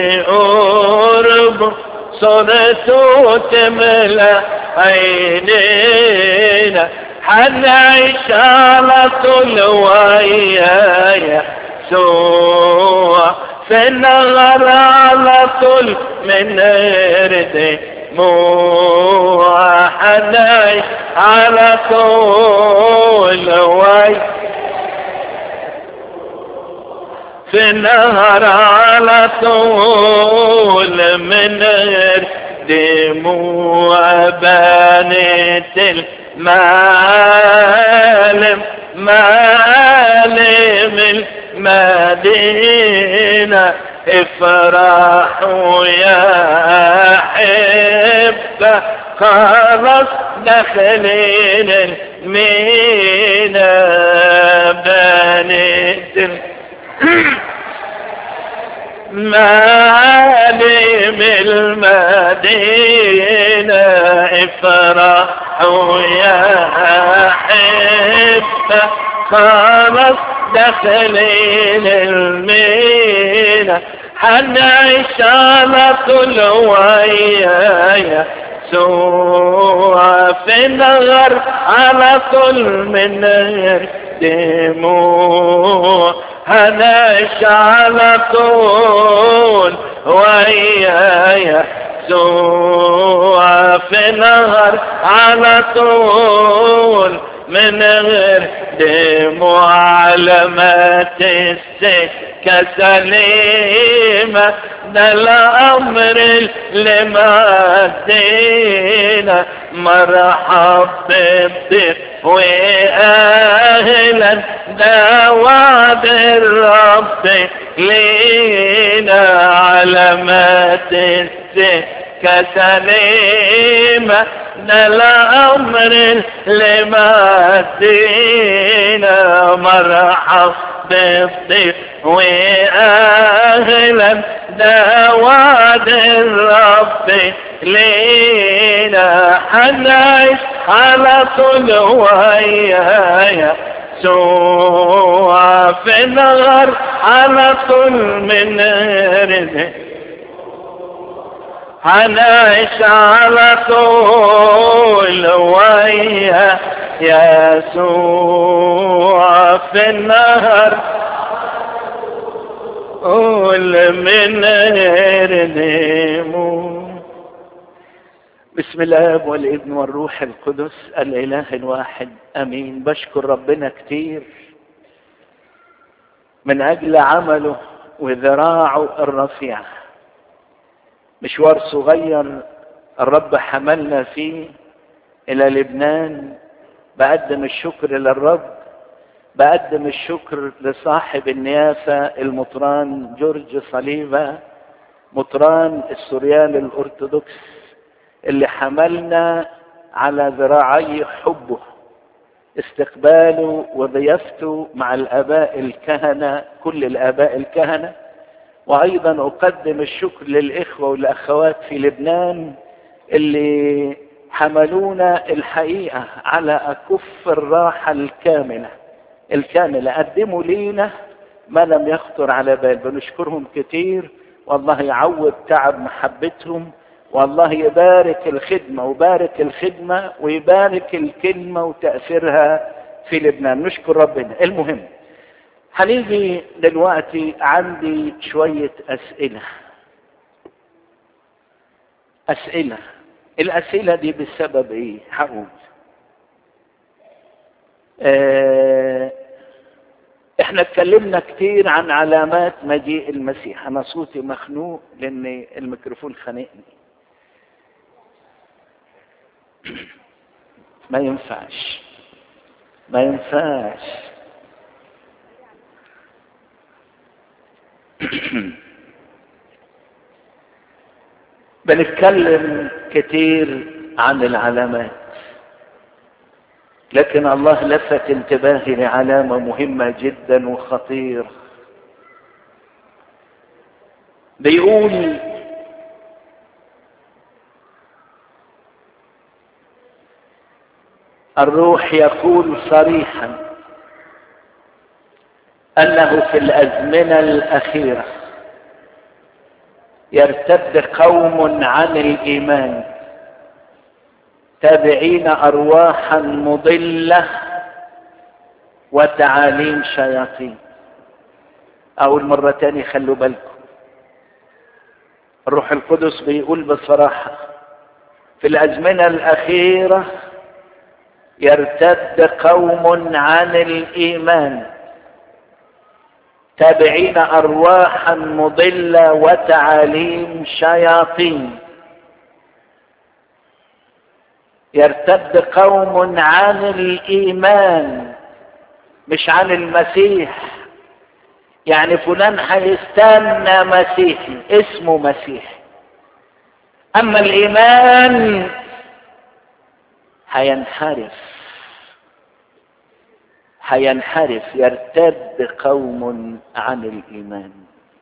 بقربه صرته تملى عينينا. حنعيش على طول ويا يسوع في النهار على طول من غير دموع. حنعيش على طول ويا في النهار على طول من غير دموع. بانت المعالم معالم المدينة، افرحوا يا أحبة خلاص داخلين المينا. بانت معالم المدينة، افرحوا يا أحبة خلاص داخلين المينا. حنعيش على طول ويا يسوع في النهار على طول من غير دموع. هنعيش على طول ويا يسوع في نهر على طول من غير دموع علامات السكة سليمة، ده الأمر اللي مدينا مرحب بالضيف وأهلا، ده وعد الرب لينا علامات السكة سليمة، ده الأمر اللي مدينا مرحب بالضيف وأهلا، ده وعد الرب لينا حنعيش على طول ويايا يسوع في النهر على طول من رده، حنعيش على طول ويا يسوع في النهر قول من رده. بسم الله والابن والروح القدس الاله الواحد امين. بشكر ربنا كتير من اجل عمله وذراعه الرفيعه. مشوار صغير الرب حملنا فيه الى لبنان. بقدم الشكر للرب، بقدم الشكر لصاحب النيافة المطران جورج صليبة، مطران السوريان الأرثوذكس، اللي حملنا على ذراعي حبه، استقباله وضيافته مع الآباء الكهنة، كل الآباء الكهنة. وأيضا أقدم الشكر للإخوة والأخوات في لبنان اللي حملونا الحقيقة على أكف الراحة الكاملة الكاملة، قدموا لينا ما لم يخطر على بال. بنشكرهم كتير، والله يعوض تعب محبتهم، والله يبارك الخدمة وبارك الخدمة ويبارك الكلمة وتأثيرها في لبنان. نشكر ربنا. المهم هنيجي دلوقتي، عندي شوية أسئلة أسئلة الأسئلة دي بسبب إيه؟ هقول اه احنا اتكلمنا كتير عن علامات مجيء المسيح. انا صوتي مخنوق لان الميكروفون خانقني. ما ينفعش ما ينفعش بنتكلم كتير عن العلامات، لكن الله لفت انتباهي لعلامة مهمة جدا وخطيرة. بيقول الروح يقول صريحا أنه في الأزمنة الأخيرة يرتد قوم عن الإيمان تابعين أرواحا مضلة وتعاليم شياطين. أول مرة تاني خلوا بالكم، الروح القدس بيقول بصراحة في الأزمنة الأخيرة يرتد قوم عن الإيمان تابعين أرواحا مضلة وتعاليم شياطين. يرتد قوم عن الإيمان مش عن المسيح. يعني فلان هيستنى مسيحي اسمه مسيحي، أما الإيمان هينحرف هينحرف يرتد قوم عن الإيمان.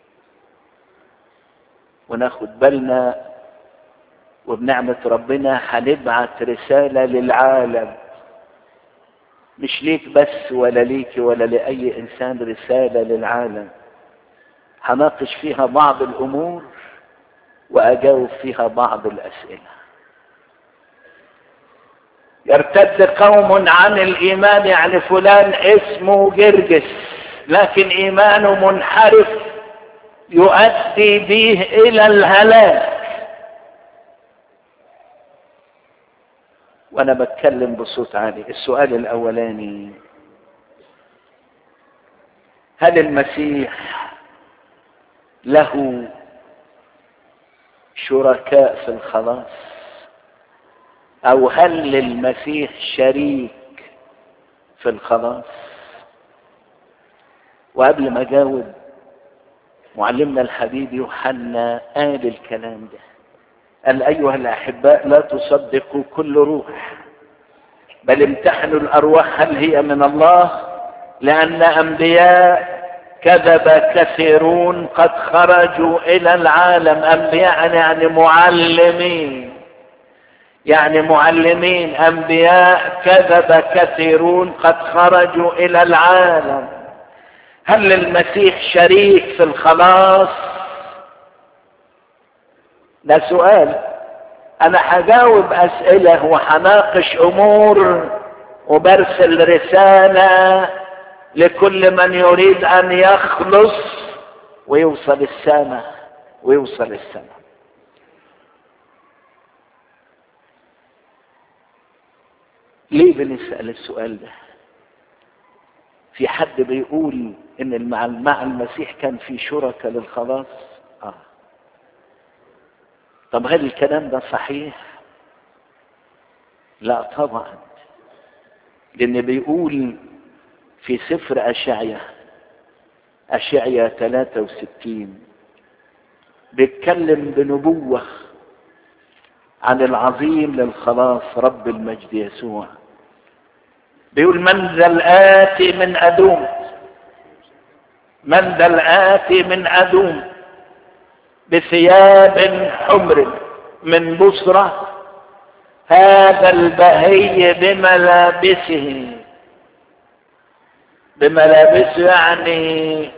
وناخد بالنا وبنعمة ربنا هنبعت رسالة للعالم، مش ليك بس ولا ليك ولا لأي إنسان، رسالة للعالم هناقش فيها بعض الأمور وأجاوب فيها بعض الأسئلة. يرتد قوم عن الإيمان يعني فلان اسمه جرجس لكن إيمانه منحرف يؤدي به إلى الهلاك. وانا بتكلم بصوت عالي. السؤال الاولاني: هل المسيح له شركاء في الخلاص، او هل للمسيح شريك في الخلاص؟ وقبل ما اجاوب، معلمنا الحبيب يوحنا قال الكلام ده، قال: ايها الاحباء لا تصدقوا كل روح، بل امتحنوا الارواح هل هي من الله، لان انبياء كذب كثيرون قد خرجوا الى العالم. انبياء يعني معلمين، يعني معلمين انبياء كذب كثيرون قد خرجوا الى العالم. هل للمسيح شريك في الخلاص؟ ده سؤال. انا هجاوب اسئلة وهناقش امور وبرسل رسالة لكل من يريد ان يخلص ويوصل السماء ويوصل السماء. ليه بنسأل السؤال ده؟ في حد بيقول ان مع المسيح كان في شركاء للخلاص؟ اه. طب هل الكلام ده صحيح؟ لا طبعا، لان بيقول في سفر اشعياء اشعياء ثلاثة وستين بيتكلم بنبوة عن العظيم للخلاص رب المجد يسوع. بيقول: من ذا الآتي من أدوم، من ذا الآتي من أدوم بثياب حمر من بصرة، هذا البهي بملابسه. بملابسه يعني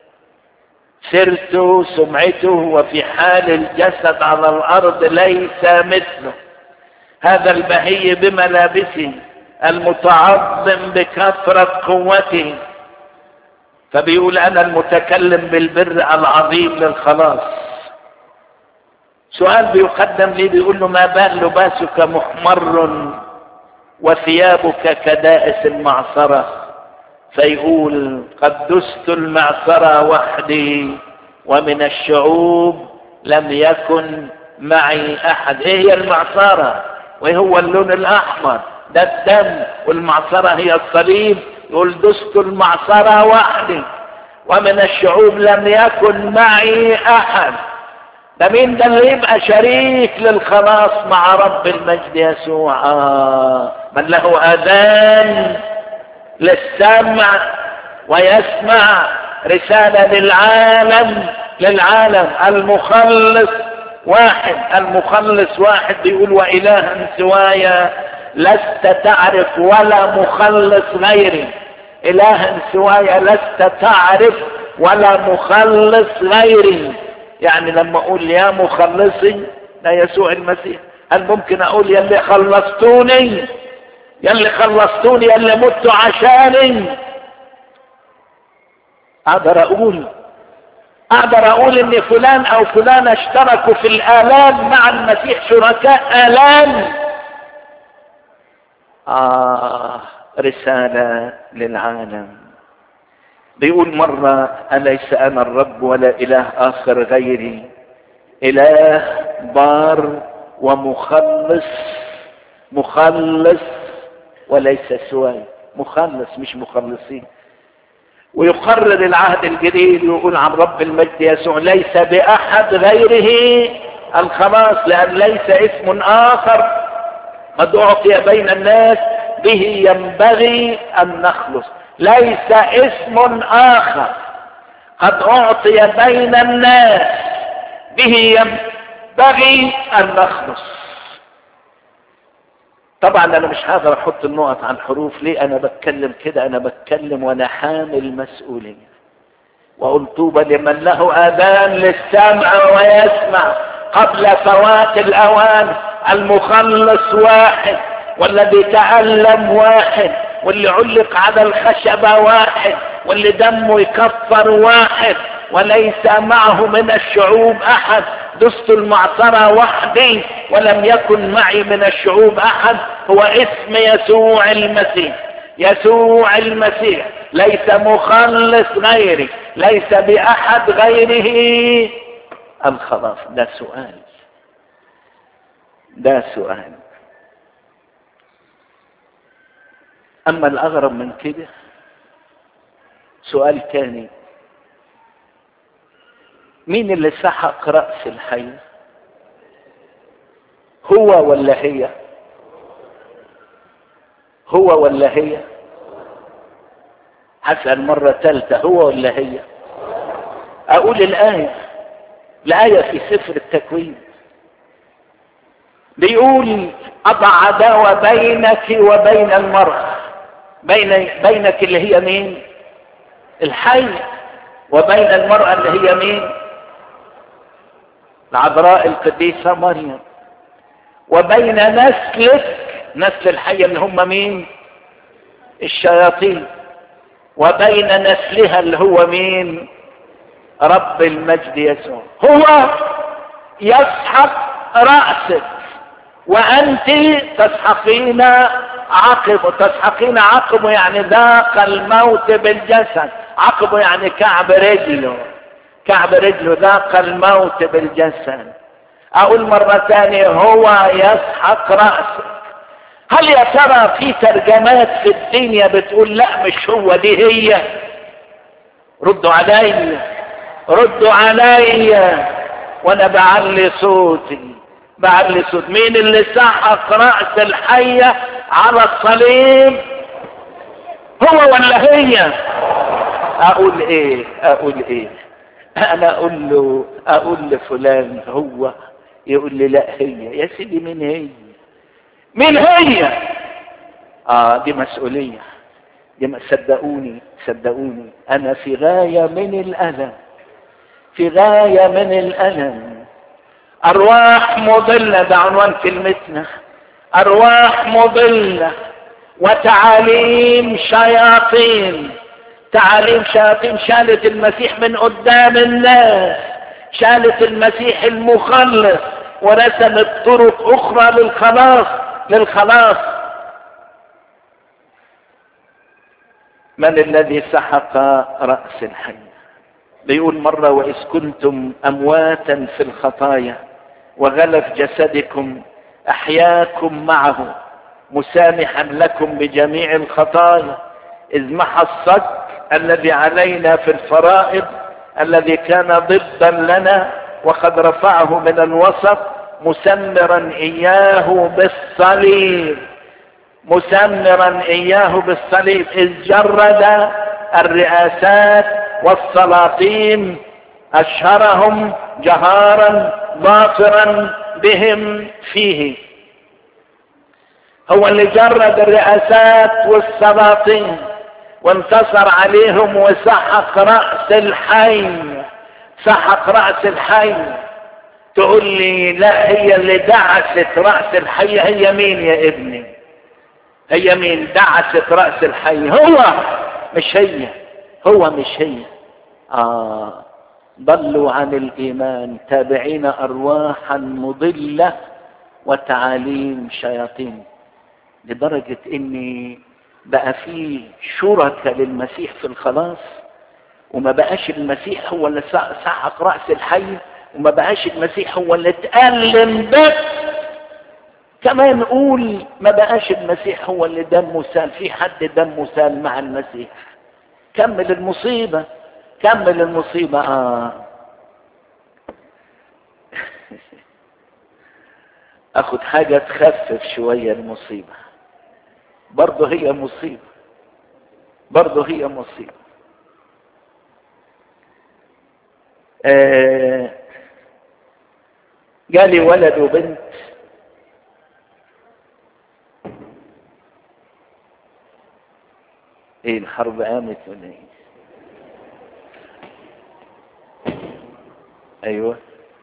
سيرته سمعته وفي حال الجسد على الأرض ليس مثله. هذا البهي بملابسه المتعظم بكثرة قوته. فبيقول: أنا المتكلم بالبر العظيم للخلاص. سؤال بيقدم لي، بيقول له: ما بال لباسك محمر وثيابك كدائس المعصرة؟ فيقول: قد دست المعصرة وحدي ومن الشعوب لم يكن معي أحد. إيه هي المعصرة؟ وإيه هو اللون الأحمر؟ ده الدم، والمعصرة هي الصليب. يقول: دست المعصرة وحدي ومن الشعوب لم يكن معي أحد. ده مين ده اللي يبقى شريك للخلاص مع رب المجد يسوع؟ آه من له آذان للسمع ويسمع. رسالة للعالم، للعالم. المخلص واحد، المخلص واحد. بيقول: وإلها سواي لست تعرف ولا مخلص غيري. إلها سواي لست تعرف ولا مخلص غيري. يعني لما أقول يا مخلصي لا يسوع المسيح، هل ممكن أقول يا اللي خلصتوني، يا اللي خلصتوني، يا اللي متوا عشاني؟ أقدر أقول أقدر أقول إن فلان أو فلان اشتركوا في الآلام مع المسيح، شركاء آلام. آه رسالة للعالم. بيقول مرة: أليس أنا الرب ولا إله آخر غيري، إله بار ومخلص، مخلص وليس سواي. مخلص مش مخلصين. ويقرر العهد الجديد ويقول عن رب المجد يسوع: ليس بأحد غيره الخلاص، لأن ليس اسم آخر قد أعطي بين الناس به ينبغي أن نخلص. ليس اسم آخر قد أعطي بين الناس به ينبغي أن نخلص. طبعا أنا مش هقدر أحط النقط عن حروف. ليه أنا بتكلم كده؟ أنا بتكلم وأنا حامل مسؤولية. وقل: طوبى لمن له آذان للسمع ويسمع قبل فوات الأوان. المخلص واحد، والذي تألم واحد، واللي علق على الخشبة واحد، واللي دمه يكفر واحد، وليس معه من الشعوب أحد. دست المعصرة وحدي ولم يكن معي من الشعوب احد. هو اسم يسوع المسيح. يسوع المسيح ليس مخلص غيري، ليس باحد غيره الخلاص. ده سؤال، ده سؤال. اما الاغرب من كده سؤال تاني: مين اللي سحق رأس الحية؟ هو ولا هي؟ هو ولا هي؟ هسأل مرة ثالثة: هو ولا هي؟ اقول الآية، الآية في سفر التكوين بيقول: أضع عداوة بينك وبين المرأة، بين بينك اللي هي مين؟ الحي، وبين المرأة اللي هي مين؟ العذراء القديسة مريم، وبين نسلك، نسل الحية اللي هم مين؟ الشياطين، وبين نسلها اللي هو مين؟ رب المجد يسوع. هو يسحق رأسك وأنت تسحقين عقبه. تسحقين عقبه يعني ذاق الموت بالجسد. عقبه يعني كعب رجله، كعب رجله ذاق الموت بالجسد. اقول مرة ثانية: هو يسحق رأسك. هل يا ترى في ترجمات في الدنيا بتقول لا مش هو، دي هي؟ ردوا علي، ردوا علي وانا بعلي صوتي، بعلي صوت. مين اللي سحق رأس الحية على الصليب؟ هو ولا هي؟ اقول ايه؟ اقول ايه؟ انا اقول له، اقول لفلان هو، يقول لي لا هي. يا سيدي مين هي؟ مين هي؟ اه دي مسؤولية، دي صدقوني صدقوني انا في غاية من الالم، في غاية من الالم. ارواح مضلة، ده عنوان كلمتنا، ارواح مضلة وتعاليم شياطين. تعاليم شياطين شالت المسيح من قدام الناس، شالت المسيح المخلص ورسمت طرق اخرى للخلاص، للخلاص. من الذي سحق رأس الحي؟ بيقول مرة: وإذ كنتم أمواتا في الخطايا وغلف جسدكم أحياكم معه مسامحا لكم بجميع الخطايا، إذ محى الصك الذي علينا في الفرائض الذي كان ضدا لنا، وقد رفعه من الوسط مسمرا إياه بالصليب، مسمرا إياه بالصليب، إذ جرد الرئاسات والسلاطين أشهرهم جهارا ظافرا بهم فيه. هو اللي جرد الرئاسات والسلاطين وانتصر عليهم وسحق رأس الحي، سحق رأس الحي. تقول لي لا هي اللي دعست رأس الحي. هي مين يا ابني؟ هي مين دعست رأس الحي؟ هو مش هي، هو مش هي. آه ضلوا عن الإيمان تابعين أرواحا مضلة وتعاليم شياطين، لدرجة إني بقى في شركة للمسيح في الخلاص، وما بقاش المسيح هو اللي سحق رأس الحي، وما بقاش المسيح هو اللي اتألم بس. كمان نقول ما بقاش المسيح هو اللي دمه سال، في حد دمه سال مع المسيح. كمل المصيبة، كمل المصيبة. آه اخد حاجة تخفف شوية المصيبة. برضه هي مصيبة، برضه هي مصيبة. آه جالي ولد وبنت ايه الحرب قامت ولا ايه؟ ايوه،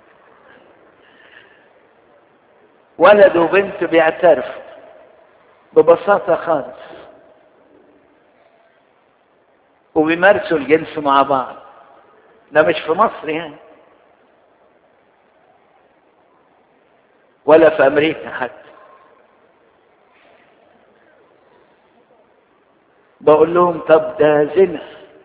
ولد وبنت بيعترفوا ببساطة خالص وبيمارسوا الجنس مع بعض. ده مش في مصر يعني، ولا في امريكا حتى. بقول لهم طب ده زنا،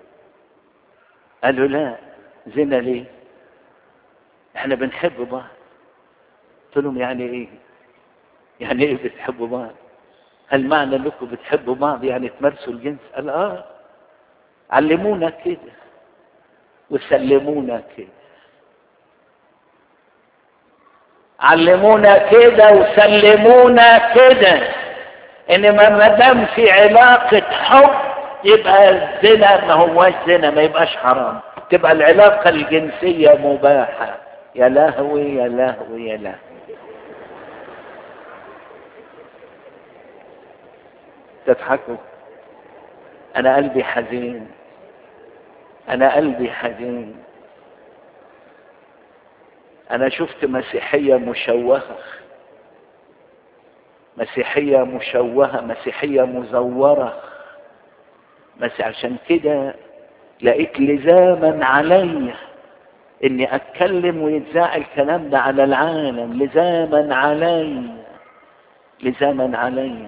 قالوا لا. زنا ليه؟ احنا بنحب بعض. قلت لهم يعني ايه؟ يعني ايه بتحبوا بعض؟ هل معنى انكم بتحبوا بعض يعني تمارسوا الجنس؟ قال اه. علمونا كده وسلمونا كده، علمونا كده وسلمونا كده، انما ما دام في علاقة حب يبقى الزنا ما هوش زنا، ما يبقاش حرام، تبقى العلاقة الجنسية مباحة. يا لهوي يا لهوي يا لهوي. تضحكوا؟ انا قلبي حزين، انا قلبي حزين. انا شفت مسيحية مشوهة، مسيحية مشوهة، مسيحية مزورة. بس عشان كده لقيت لزاما علي اني اتكلم ويتذاع الكلام ده على العالم. لزاما علي، لزاما علي.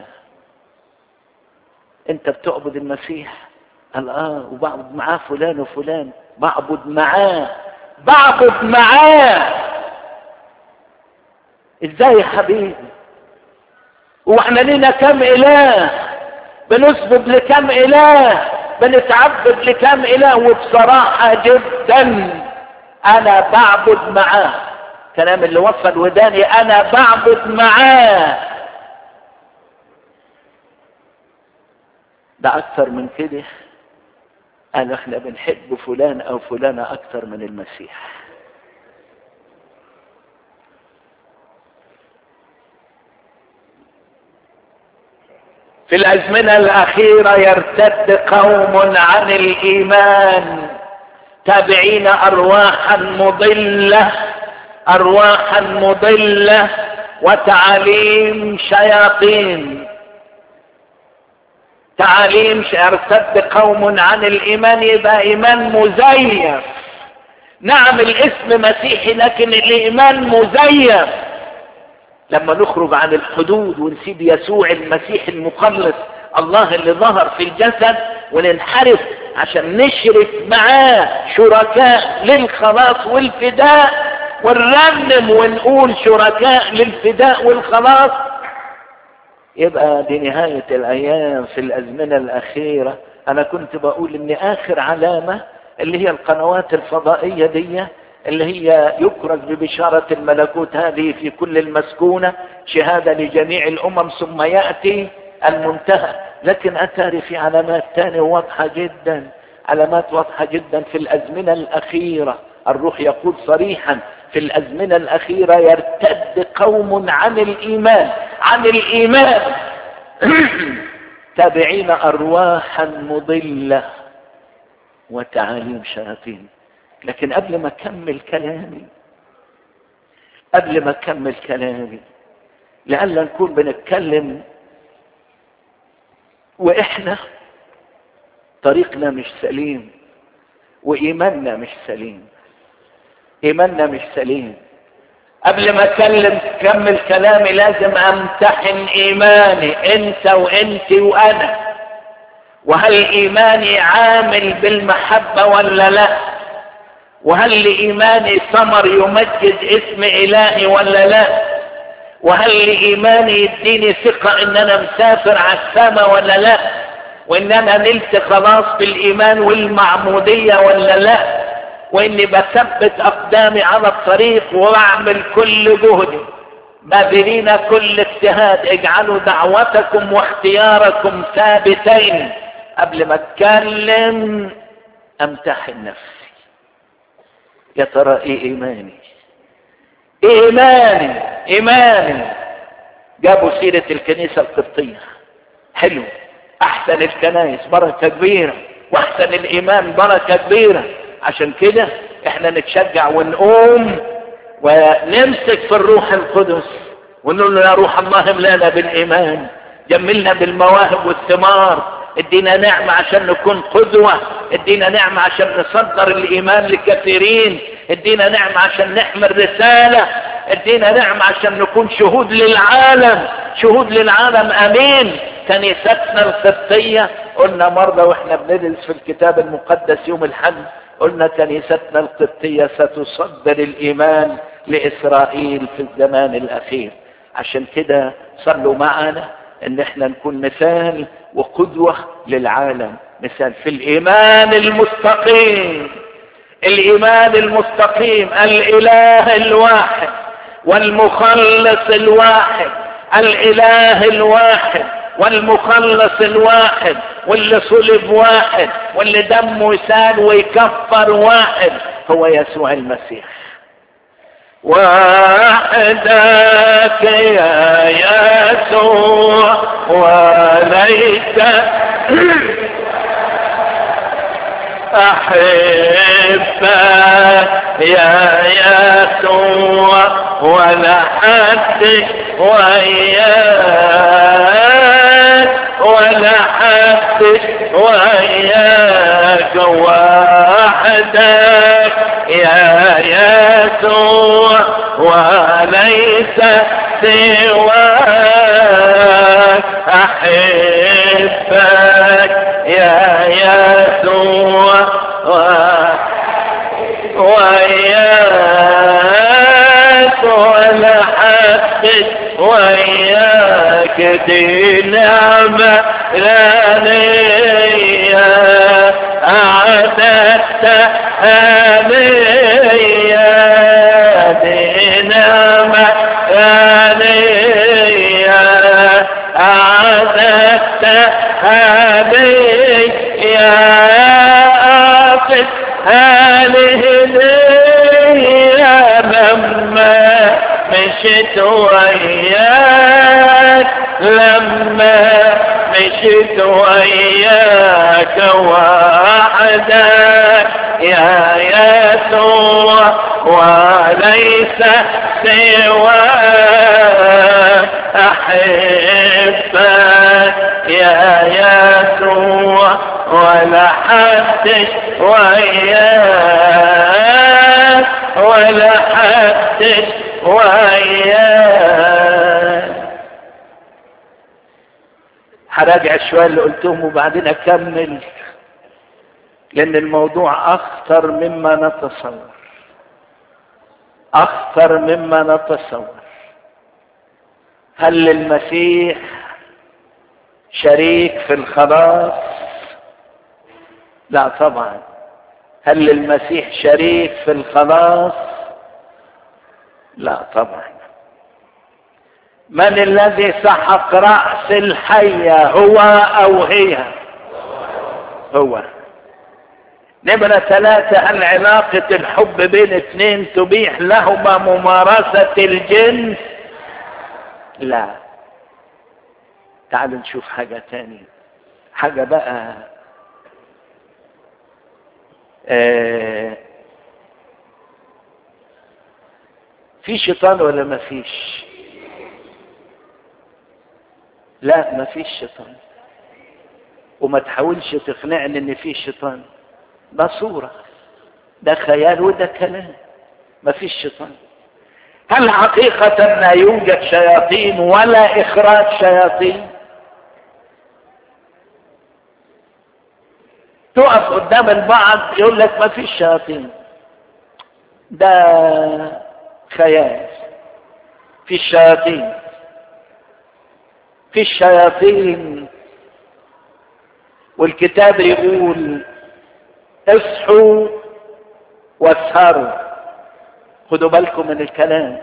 انت بتعبد المسيح؟ قال اه. وبعبد معاه فلان وفلان. بعبد معاه، بعبد معاه. ازاي يا حبيبي؟ واحنا لينا كم اله؟ بنسجد لكم اله؟ بنتعبد لكم اله؟ وبصراحة جدا انا بعبد معاه. كلام اللي وصل وداني، انا بعبد معاه. ده اكثر من كده. قالوا احنا بنحب فلان او فلانة اكثر من المسيح. في الازمنة الاخيرة يرتد قوم عن الايمان تابعين ارواحا مضلة، ارواحا مضلة وتعاليم شياطين. تعاليم يرتد قوم عن الايمان، يبقى ايمان مزيف. نعم الاسم مسيحي لكن الايمان مزيف. لما نخرج عن الحدود ونسيب يسوع المسيح المخلص، الله اللي ظهر في الجسد، وننحرف عشان نشرك معاه شركاء للخلاص والفداء، ونرنم ونقول شركاء للفداء والخلاص، يبقى دي نهاية الايام في الازمنة الاخيرة. انا كنت بقول ان اخر علامة اللي هي القنوات الفضائية دي، اللي هي يكرز ببشارة الملكوت هذه في كل المسكونة، شهادة لجميع الامم، ثم يأتي المنتهى. لكن اتاري في علامات تانية واضحة جدا، علامات واضحة جدا في الازمنة الاخيرة. الروح يقول صريحا في الازمنة الاخيرة يرتد قوم عن الايمان، عن الايمان تابعين ارواحا مضلة وتعاليم شياطين. لكن قبل ما اكمل كلامي، قبل ما اكمل كلامي لألا نكون بنتكلم واحنا طريقنا مش سليم وايماننا مش سليم، ايماننا مش سليم. قبل ما اتكلم كمل كلامي لازم امتحن ايماني، انت وانت وانا. وهل ايماني عامل بالمحبة ولا لا؟ وهل لايماني ثمر يمجد اسم الهي ولا لا؟ وهل لايماني يديني ثقة ان انا مسافر على السماء ولا لا؟ وان انا نلت خلاص بالايمان والمعمودية ولا لا؟ واني بثبت اقدامي على الطريق واعمل كل جهدي باذلين كل اجتهاد. اجعلوا دعوتكم واختياركم ثابتين. قبل ما اتكلم امتحن نفسي، يا ترى ايه ايماني؟ ايماني ايماني جابوا سيرة الكنيسة القبطية، حلو، احسن الكنائس بركة كبيرة، واحسن الايمان بركة كبيرة. عشان كده احنا نتشجع ونقوم ونمسك في الروح القدس ونقول له يا روح الله املانا بالايمان، جملنا بالمواهب والثمار، ادينا نعمة عشان نكون قدوة، ادينا نعمة عشان نصدر الايمان لكثيرين، ادينا نعمة عشان نحمل رسالة ادينا نعمة عشان نكون شهود للعالم، شهود للعالم. امين. كنيستنا القبطية قلنا مرة واحنا بندرس في الكتاب المقدس يوم الحج، قلنا كنيستنا القبطية ستصدر الايمان لاسرائيل في الزمان الاخير. عشان كده صلوا معنا ان احنا نكون مثال وقدوة للعالم، مثال في الايمان المستقيم. الايمان المستقيم، الاله الواحد والمخلص الواحد، الاله الواحد والمخلص الواحد، واللي صلب واحد، واللي دمه يسال ويكفر واحد، هو يسوع المسيح. وحدك يا يسوع وليس أحبك يا يسوع ولا حد وياك، ولا حد وياك، وحدك يا يسوع وليس سواك. أحبك يا يسوع وياك، ولا حد وياك. دي نعمة غنية أعددتها ليا، دي نعمة غنية أعددتها ليا. أقف هذه ليا لما مشيت وياك، لما مشيت وياك. وحدك يا يسوع وليس سواك. أحبك يا يسوع ولا حد وياك، ولا حد وياك. هراجع الشوية اللي قلتهم وبعدين اكمل، لان الموضوع اخطر مما نتصور، اخطر مما نتصور. هل المسيح شريك في الخلاص؟ لا طبعا. هل المسيح شريك في الخلاص؟ لا طبعا. من الذي سحق رأس الحية، هو او هي؟ هو. نمرة ثلاثة، هل علاقة الحب بين اثنين تبيح لهما ممارسة الجنس؟ لا. تعالوا نشوف حاجة تانية، حاجة بقى آه في شيطان ولا ما فيش؟ لا ما فيش شيطان، وما تحاولش تقنعني ان في شيطان، ده صورة، ده خيال، وده كلام. ما فيش شيطان. هل حقيقة لا يوجد شياطين ولا اخراج شياطين؟ تقف قدام البعض يقول لك ما فيش شياطين، ده خيال. في الشياطين، في الشياطين. والكتاب يقول اصحوا واسهروا. خدوا بالكم من الكلام،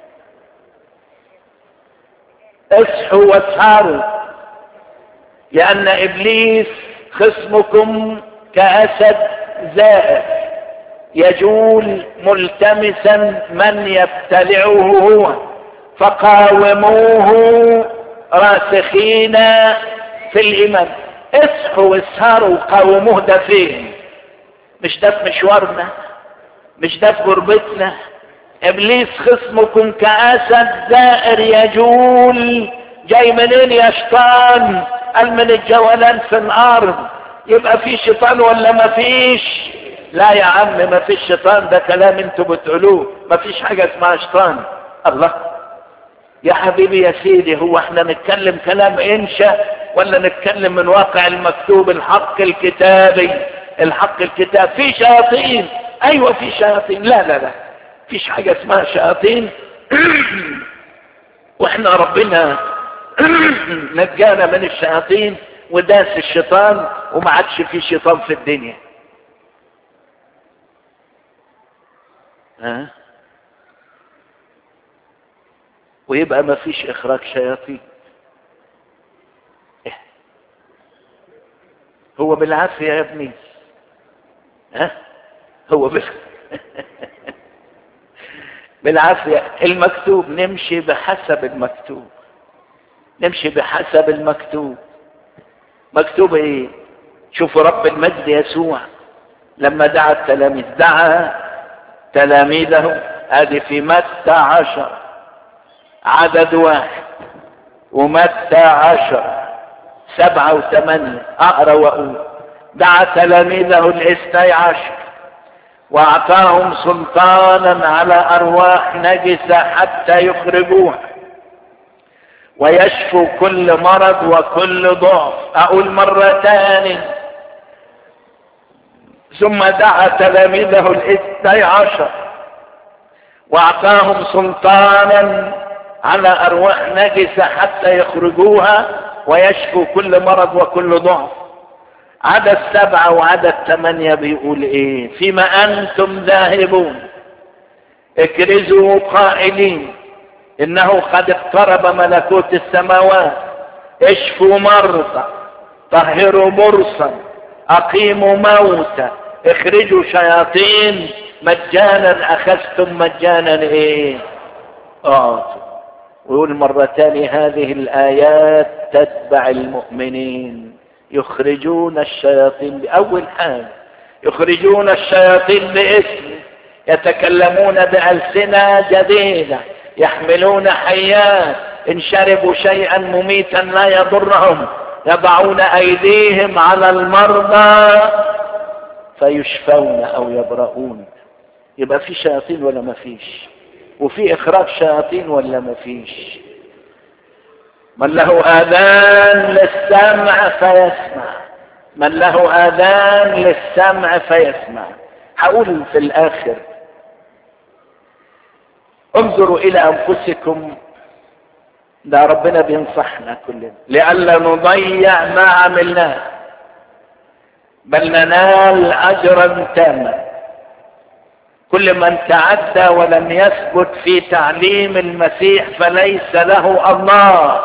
اصحوا واسهروا، لأن إبليس خصمكم كأسد زائر يجول ملتمسا من يبتلعه هو، فقاوموه راسخين في الإيمان. اصحوا واسهروا، قاوموه. ده فين؟ مش ده في مشوارنا، مش ده في غربتنا. إبليس خصمكم كأسد زائر يجول. جاي منين يا شيطان؟ قال من الجولان في الأرض. يبقى في شيطان ولا ما فيش؟ لا يا عم ما فيش شيطان، ده كلام انتوا بتقولوه. ما فيش حاجة اسمها شيطان. الله يا حبيبي يا سيدي، هو احنا نتكلم كلام انشا ولا نتكلم من واقع المكتوب؟ الحق الكتابي، الحق الكتاب. في شياطين، ايوه في شياطين، لا لا لا فيش حاجة اسمها شياطين. واحنا ربنا نجانا من الشياطين وداس الشيطان وما عادش في شيطان في الدنيا. ها؟ ويبقى ما فيش اخراج شياطين. إيه؟ هو بالعافية يا ابني، ها؟ هو بال... بالعافية. المكتوب نمشي بحسب المكتوب، نمشي بحسب المكتوب. مكتوب ايه؟ شوفوا رب المجد يسوع لما دعا التلاميذ، دعا تلاميذه، هذه في متى عشر عدد واحد، ومتى عشر سبعة وثمانية. اقرا واقول: دعا تلاميذه الاثني عشر واعطاهم سلطانا على ارواح نجسة حتى يخرجوها ويشفوا كل مرض وكل ضعف. اقول مرة تاني: ثم دعا تلاميذه الاثني عشر واعطاهم سلطانا على ارواح نجسة حتى يخرجوها ويشفوا كل مرض وكل ضعف. عدد سبعة وعدد ثمانية بيقول ايه؟ فيما انتم ذاهبون اكرزوا قائلين انه قد اقترب ملكوت السماوات، اشفوا مرضى، طهروا مرصى، اقيموا موتى، اخرجوا شياطين، مجانا اخذتم مجانا ايه؟ اعطوا. ويقول مرة تانية: هذه الايات تتبع المؤمنين، يخرجون الشياطين بأول حال، يخرجون الشياطين باسم، يتكلمون بألسنة جديدة، يحملون حيات، إن شربوا شيئا مميتا لا يضرهم، يضعون أيديهم على المرضى فيشفون أو يبرؤون. يبقى في شياطين ولا ما فيش؟ وفي إخراج شياطين ولا ما فيش؟ من له آذان للسمع فيسمع، من له آذان للسمع فيسمع. هقول في الآخر: انظروا إلى أنفسكم، ده ربنا بينصحنا كلنا، لئلا نضيع ما عملناه بل ننال أجرا تاما. كل من تعدى ولم يثبت في تعليم المسيح فليس له الله.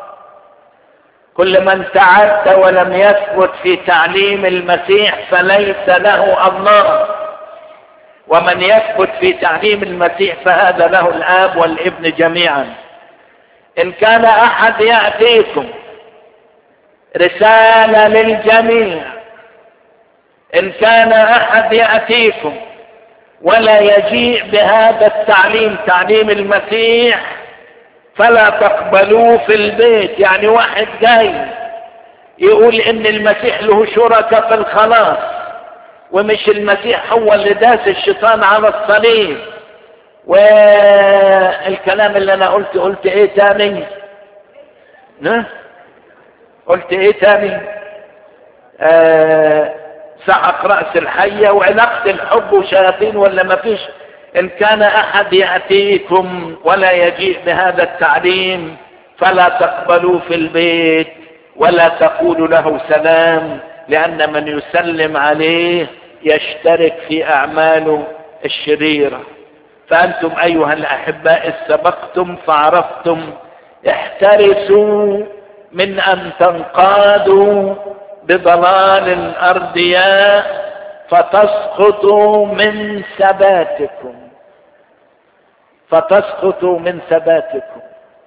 كل من تعدى ولم يثبت في تعليم المسيح فليس له الله. ومن يثبت في تعليم المسيح فهذا له الآب والابن جميعا. إن كان أحد يأتيكم، رسالة للجميع، إن كان أحد يأتيكم ولا يجيء بهذا التعليم، تعليم المسيح، فلا تقبلوه في البيت. يعني واحد جاي يقول ان المسيح له شركة في الخلاص، ومش المسيح هو اللي داس الشيطان على الصليب، والكلام اللي انا قلت قلت ايه تاني؟ نه؟ قلت ايه تاني؟ آه سحق رأس الحية، وعلاقة الحب وشياطين ولا ما فيش؟ إن كان أحد يأتيكم ولا يجيء بهذا التعليم فلا تقبلوا في البيت ولا تقولوا له سلام، لأن من يسلم عليه يشترك في أعماله الشريرة. فأنتم أيها الأحباء سبقتم فعرفتم، احترسوا من أن تنقادوا بضلال الأرضياء فتسقطوا من ثباتكم، فتسقطوا من ثباتكم.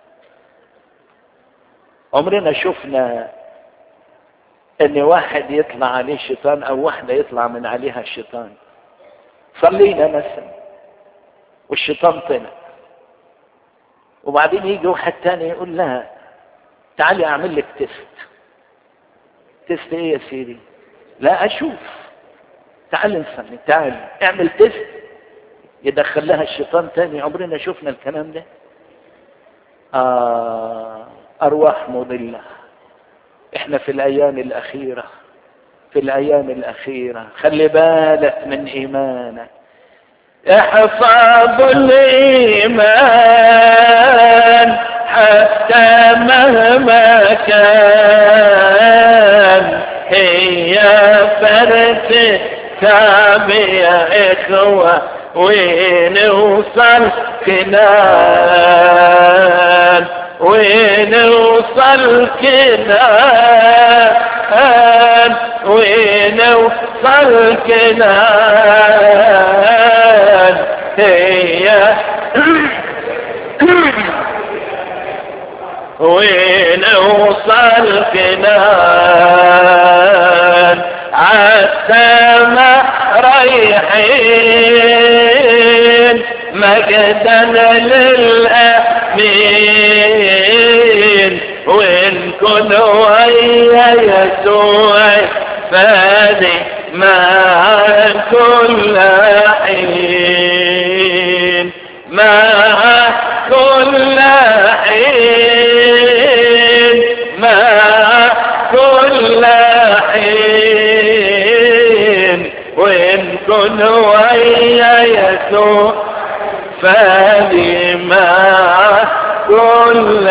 عمرنا شفنا ان واحد يطلع عليه شيطان او واحدة يطلع من عليها الشيطان؟ صلينا مثلا والشيطان طلع، وبعدين يجي واحد تاني يقول لها تعالي اعمل لك تيست. تيست ايه يا سيدي؟ لا اشوف، تعال نصلي، تعال اعمل تيست، يدخل لها الشيطان تاني. عمرنا شفنا الكلام ده؟ آه أرواح مضلة. احنا في الأيام الأخيرة، في الأيام الأخيرة خلي بالك من إيمانك. احفظ الإيمان حتى مهما كان، هي فرد كعب يا إخوة ونوصل كنان، ونوصل كنان، ونوصل كنان. هي ونوصل كنان عالسما رايحين مجدا للأمين، ونكون ويا يسوع فادي مع كل حين، مع كل حين، مع كل حين، ونكون ويا يسوع فادي مع كل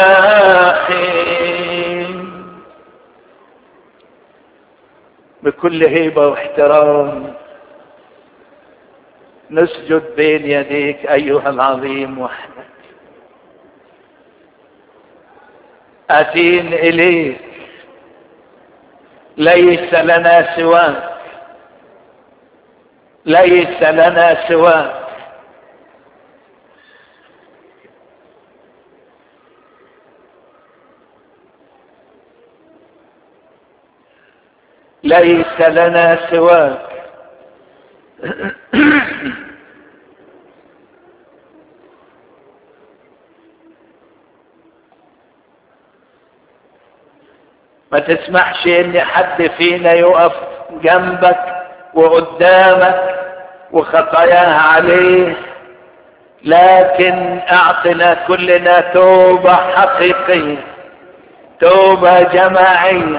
حين. بكل هيبة واحترام نسجد بين يديك أيها العظيم وحدك. أتين إليك ليس لنا سواك، ليس لنا سواك. ليس لنا سواك. ما تسمحش ان حد فينا يقف جنبك وقدامك وخطاياها عليه، لكن اعطنا كلنا توبة حقيقية، توبة جماعية،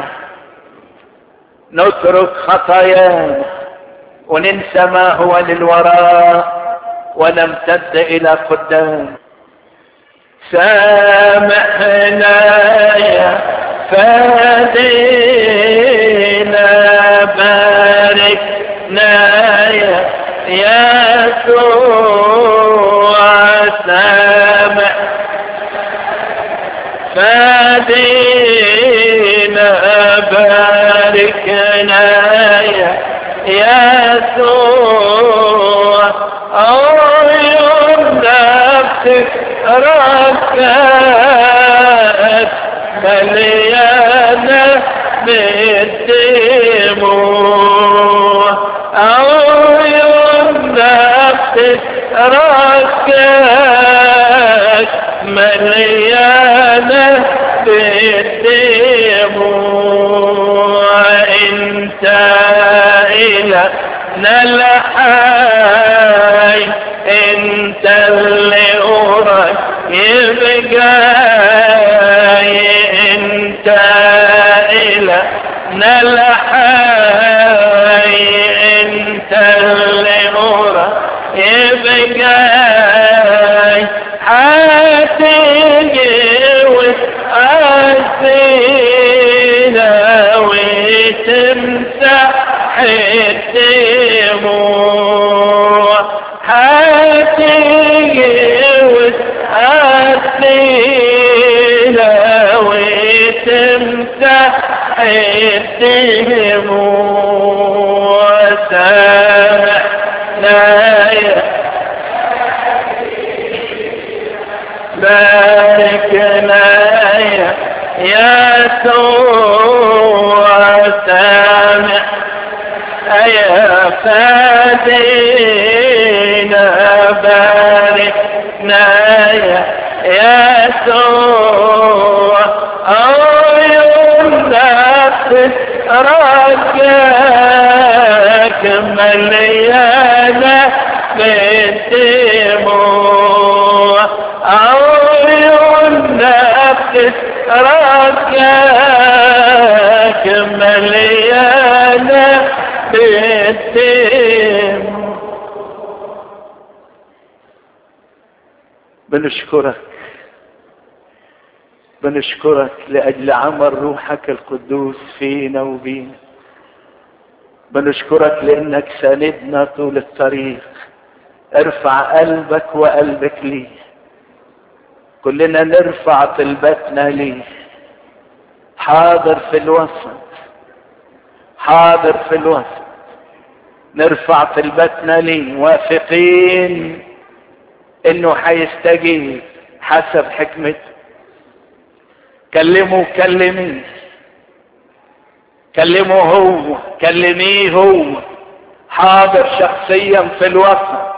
نترك خطايانا وننسى ما هو للوراء ونمتد الى قدام. سامحنا يا فادينا، باركنا يا يسوع، سامح فادينا، باركنا يا يسوع. عيون نفسك ركات مليانة بالدموع، عيون نفسك ركات مليانة بالدموع. انت إلهنا الحي، انت اللي قريب جاي، انت إلهنا الحي، انت اللي قريب جاي. هتيجي وتعزينا وتمسح الدموع، هتيجي وتعزينا وتمسح الدموع. سامحنا يا باركنا يا يسوع، سامح يا فادينا، باركنا يا يسوع. عيون نفسك رجاك مليانة بالدموع، عيون رجاك مليانة بالدم. بنشكرك بنشكرك لأجل عمل روحك القدوس فينا وبينا. بنشكرك لأنك ساندنا طول الطريق. ارفع قلبك وقلبك ليه. كلنا نرفع طلبتنا ليه. حاضر في الوسط، حاضر في الوسط. نرفع طلبتنا ليه واثقين انه حيستجيب حسب حكمته. كلمه كلميه، كلمه هو، كلميه هو. حاضر شخصيا في الوسط.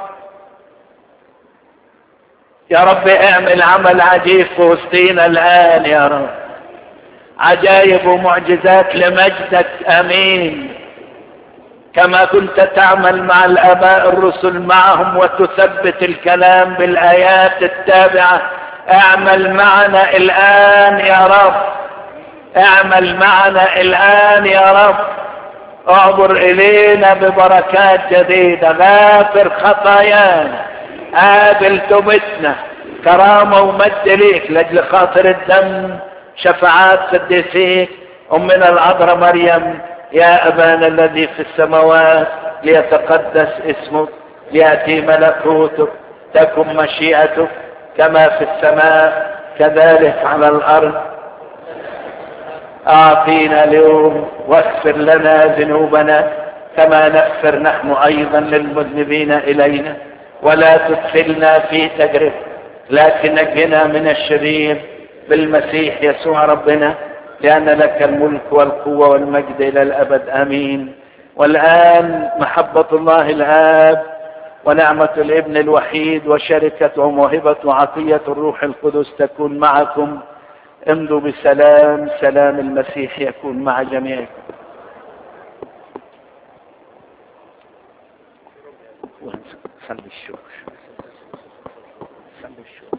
يا رب اعمل عمل عجيب في وسطينا الان يا رب. عجائب ومعجزات لمجدك. امين. كما كنت تعمل مع الاباء الرسل معهم وتثبت الكلام بالايات التابعة، اعمل معنا الان يا رب. اعمل معنا الان يا رب. اعبر الينا ببركات جديدة. غافر خطايانا، قابل توبتنا. كرامة ومجد ليك لاجل خاطر الدم. شفاعات قديسيك امنا العذراء مريم. يا ابانا الذي في السماوات ليتقدس اسمك، ليأتي ملكوتك، تكن مشيئتك كما في السماء كذلك على الارض. اعطينا اليوم واغفر لنا ذنوبنا كما نغفر نحن ايضا للمذنبين الينا، ولا تدخلنا في تجربة لكن نجنا من الشرير بالمسيح يسوع ربنا، لأن لك الملك والقوة والمجد إلى الأبد. آمين. والآن محبة الله الآب ونعمة الابن الوحيد وشركة وموهبة وعطية الروح القدس تكون معكم. امضوا بسلام. سلام المسيح يكون مع جميعكم. صلي الشكر، صلي الشكر.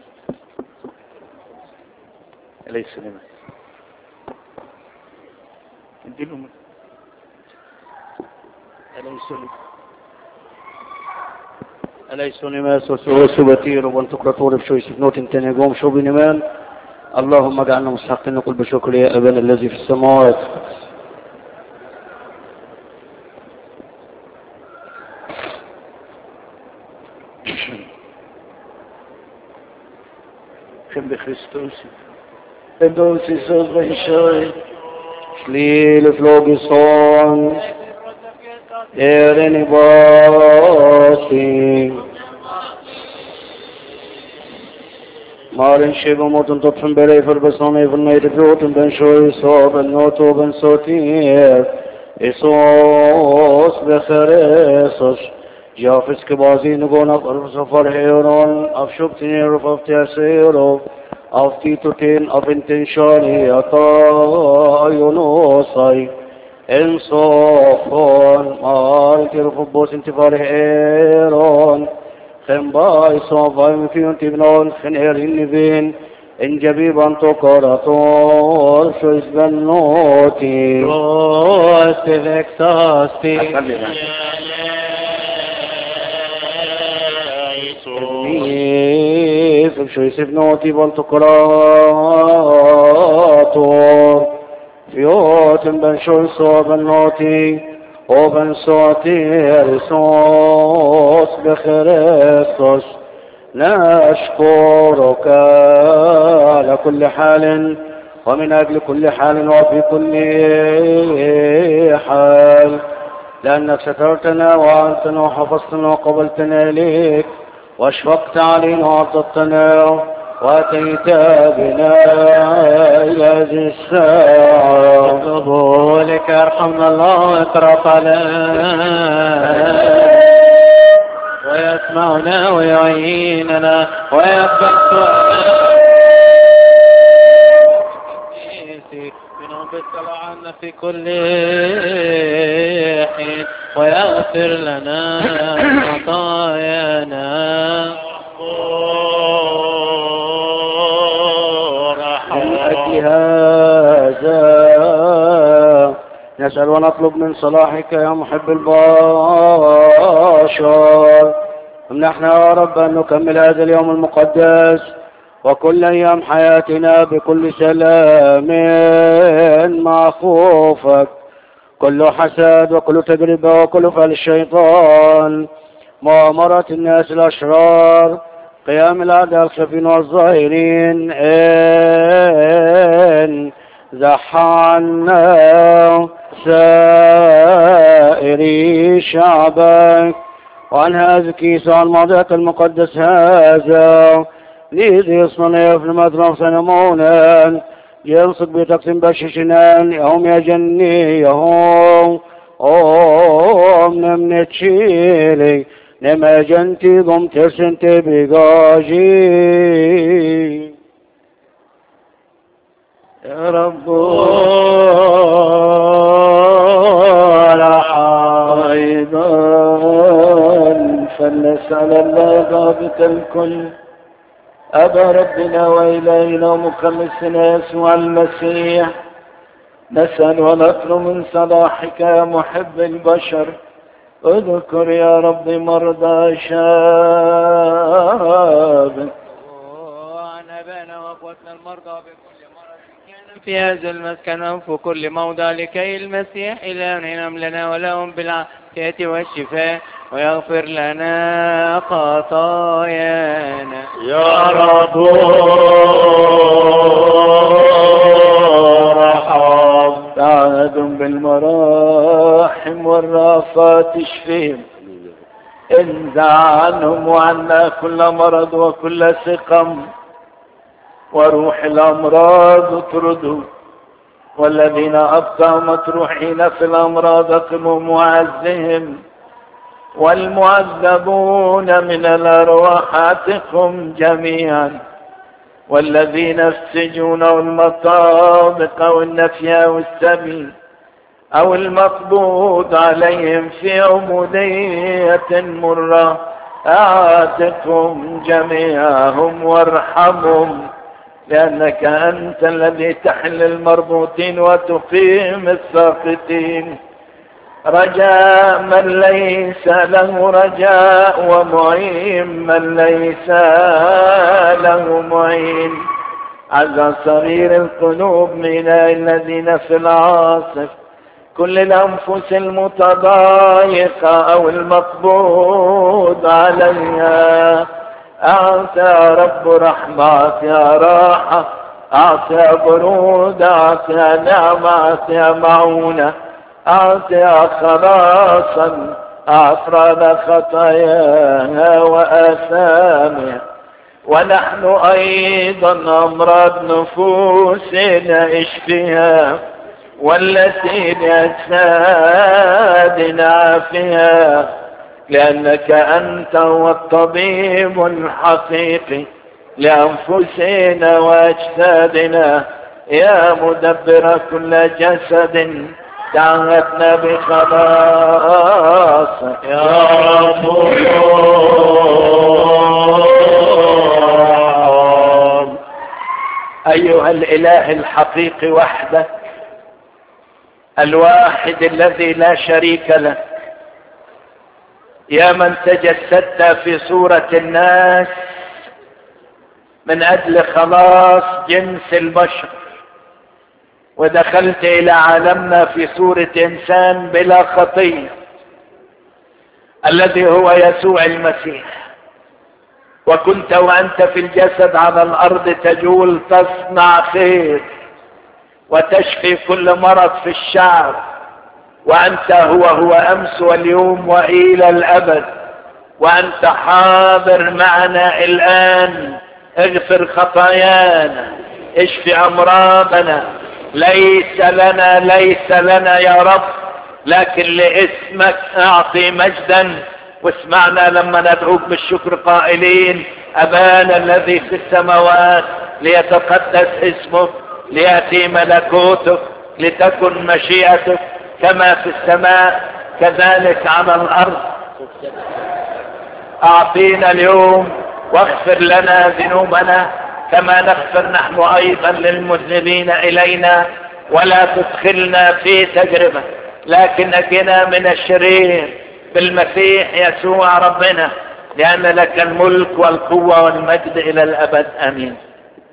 أليس لمن اديله من أليس لمن أليس لمن سوسو بتير وانتقرطور بشوي سفنوت انتنقوم شو بنمان. اللهم اجعلنا مستحقين نقول بشكر يا أبانا الذي في السماوات. كم بخريستوس Deus Jesus Vishoi Slil Flogison Erin Basi Maren Shiva Moten Topfen Bere for Besone for Night Floten Ben Shoi Sob and Noto Ben Sotir Esos Becheresos Jafis Kebazi Nugona Safar Heron of Shuptinir of Tiasero of Titutin of Intention Ata Yonosai En Sofon Martir Fubos Intifar Heron Khemba Isofam Fiuntivnon Khener Innivin En Jabiban Tokarator Shois Ben Noti Rost Vexasti Shois Noti Voltokarator Fioten Ben Shois Ben Noti وبن صوتي رسوس بخريستوس نشكرك على كل حال ومن أجل كل حال وفي كل حال لأنك سترتنا وعنتنا وحفظتنا وقبلتنا إليك واشفقت علينا وعطتنا واتيت بنا إلى هذه الساعة قبولك ارحمنا الله ويترف علينا ويسمعنا ويعيننا ويقبل بالصلاة عنا في كل حين ويغفر لنا خطايانا هذا نسأل ونطلب من صلاحك يا محب البشر. امنحنا يا رب أن نكمل هذا اليوم المقدس وكل أيام حياتنا بكل سلام مع خوفك، كل حسد وكل تجربة وكل فعل الشيطان، مؤامرة الناس الأشرار، قيام الأعداء الخفين والظاهرين، إن زح عنا سائري شعبك وعن هذا الكيس وعن موضعك المقدس هذا لذي يصنع في المدرسة سنمونا يلصق بتقسيم بششنان يوم يجني يوم أوم نمني تشيلي نما جنتي قم ترسنتي بقاجي يا رب أيضا فلنسأل الله ضابط الكل أبا ربنا وإلهنا ومخلصنا يسوع المسيح، نسأل ونطلب من صلاحك يا محب البشر، اذكر يا رب مرضى شابك وعن أبانا وأخوتنا المرضى بكل مرض في هذا المسكن وفي كل موضع، لكي المسيح إلهنا ينام لنا ولهم بالعافية والشفاء ويغفر لنا خطايانا يا رب ارحم. تعهد بالمراحم والرافات اشفهم، انزع عنهم وعنا كل مرض وكل سقم، وروح الأمراض اطرده، والذين أبقوا مطروحين في الأمراض اقمهم وعزهم، والمعذبون من الأرواح اعتقهم جميعا، والذين في السجون والمطابق والنفيا والسبي أو المقبوض عليهم في عبودية مرة اعتقهم جميعهم وارحمهم، لأنك أنت الذي تحل المربوطين وتقيم الساقطين. رجاء من ليس له رجاء، ومعين من ليس له معين. عز صغير القلوب من الذين في العاصف، كل الأنفس المتضايقة أو المقبوض عليها، أعطى رب رحمة، أعطى راحة، أعطى برود، أعطى نعمة، أعطى معونة، أعطى خلاصا، أعطى خطاياها وآثامها. ونحن أيضا أمراض نفوسنا اشفها، والتي لأجسادنا عافها، لأنك أنت هو الطبيب الحقيقي لأنفسنا وأجسادنا، يا مدبر كل جسد تعهدنا بخلاصك يا رب. أيها الإله الحقيقي وحدك، الواحد الذي لا شريك له، يا من تجسدت في صورة الناس من أجل خلاص جنس البشر، ودخلت إلى عالمنا في صورة إنسان بلا خطية الذي هو يسوع المسيح، وكنت وأنت في الجسد على الأرض تجول تصنع خير وتشفي كل مرض في الشعب، وأنت هو هو أمس واليوم وإلى الأبد، وأنت حاضر معنا الآن. اغفر خطايانا، اشفي أمراضنا، ليس لنا ليس لنا يا رب، لكن لاسمك أعطي مجدا. واسمعنا لما ندعوك بالشكر قائلين: أبانا الذي في السماوات، ليتقدس اسمك، ليأتي ملكوتك، لتكن مشيئتك كما في السماء كذلك على الأرض. أعطينا اليوم واغفر لنا ذنوبنا كما نغفر نحن أيضا للمذنبين إلينا، ولا تدخلنا في تجربة لكن نجنا من الشرير بالمسيح يسوع ربنا، لأن لك الملك والقوة والمجد إلى الأبد. آمين.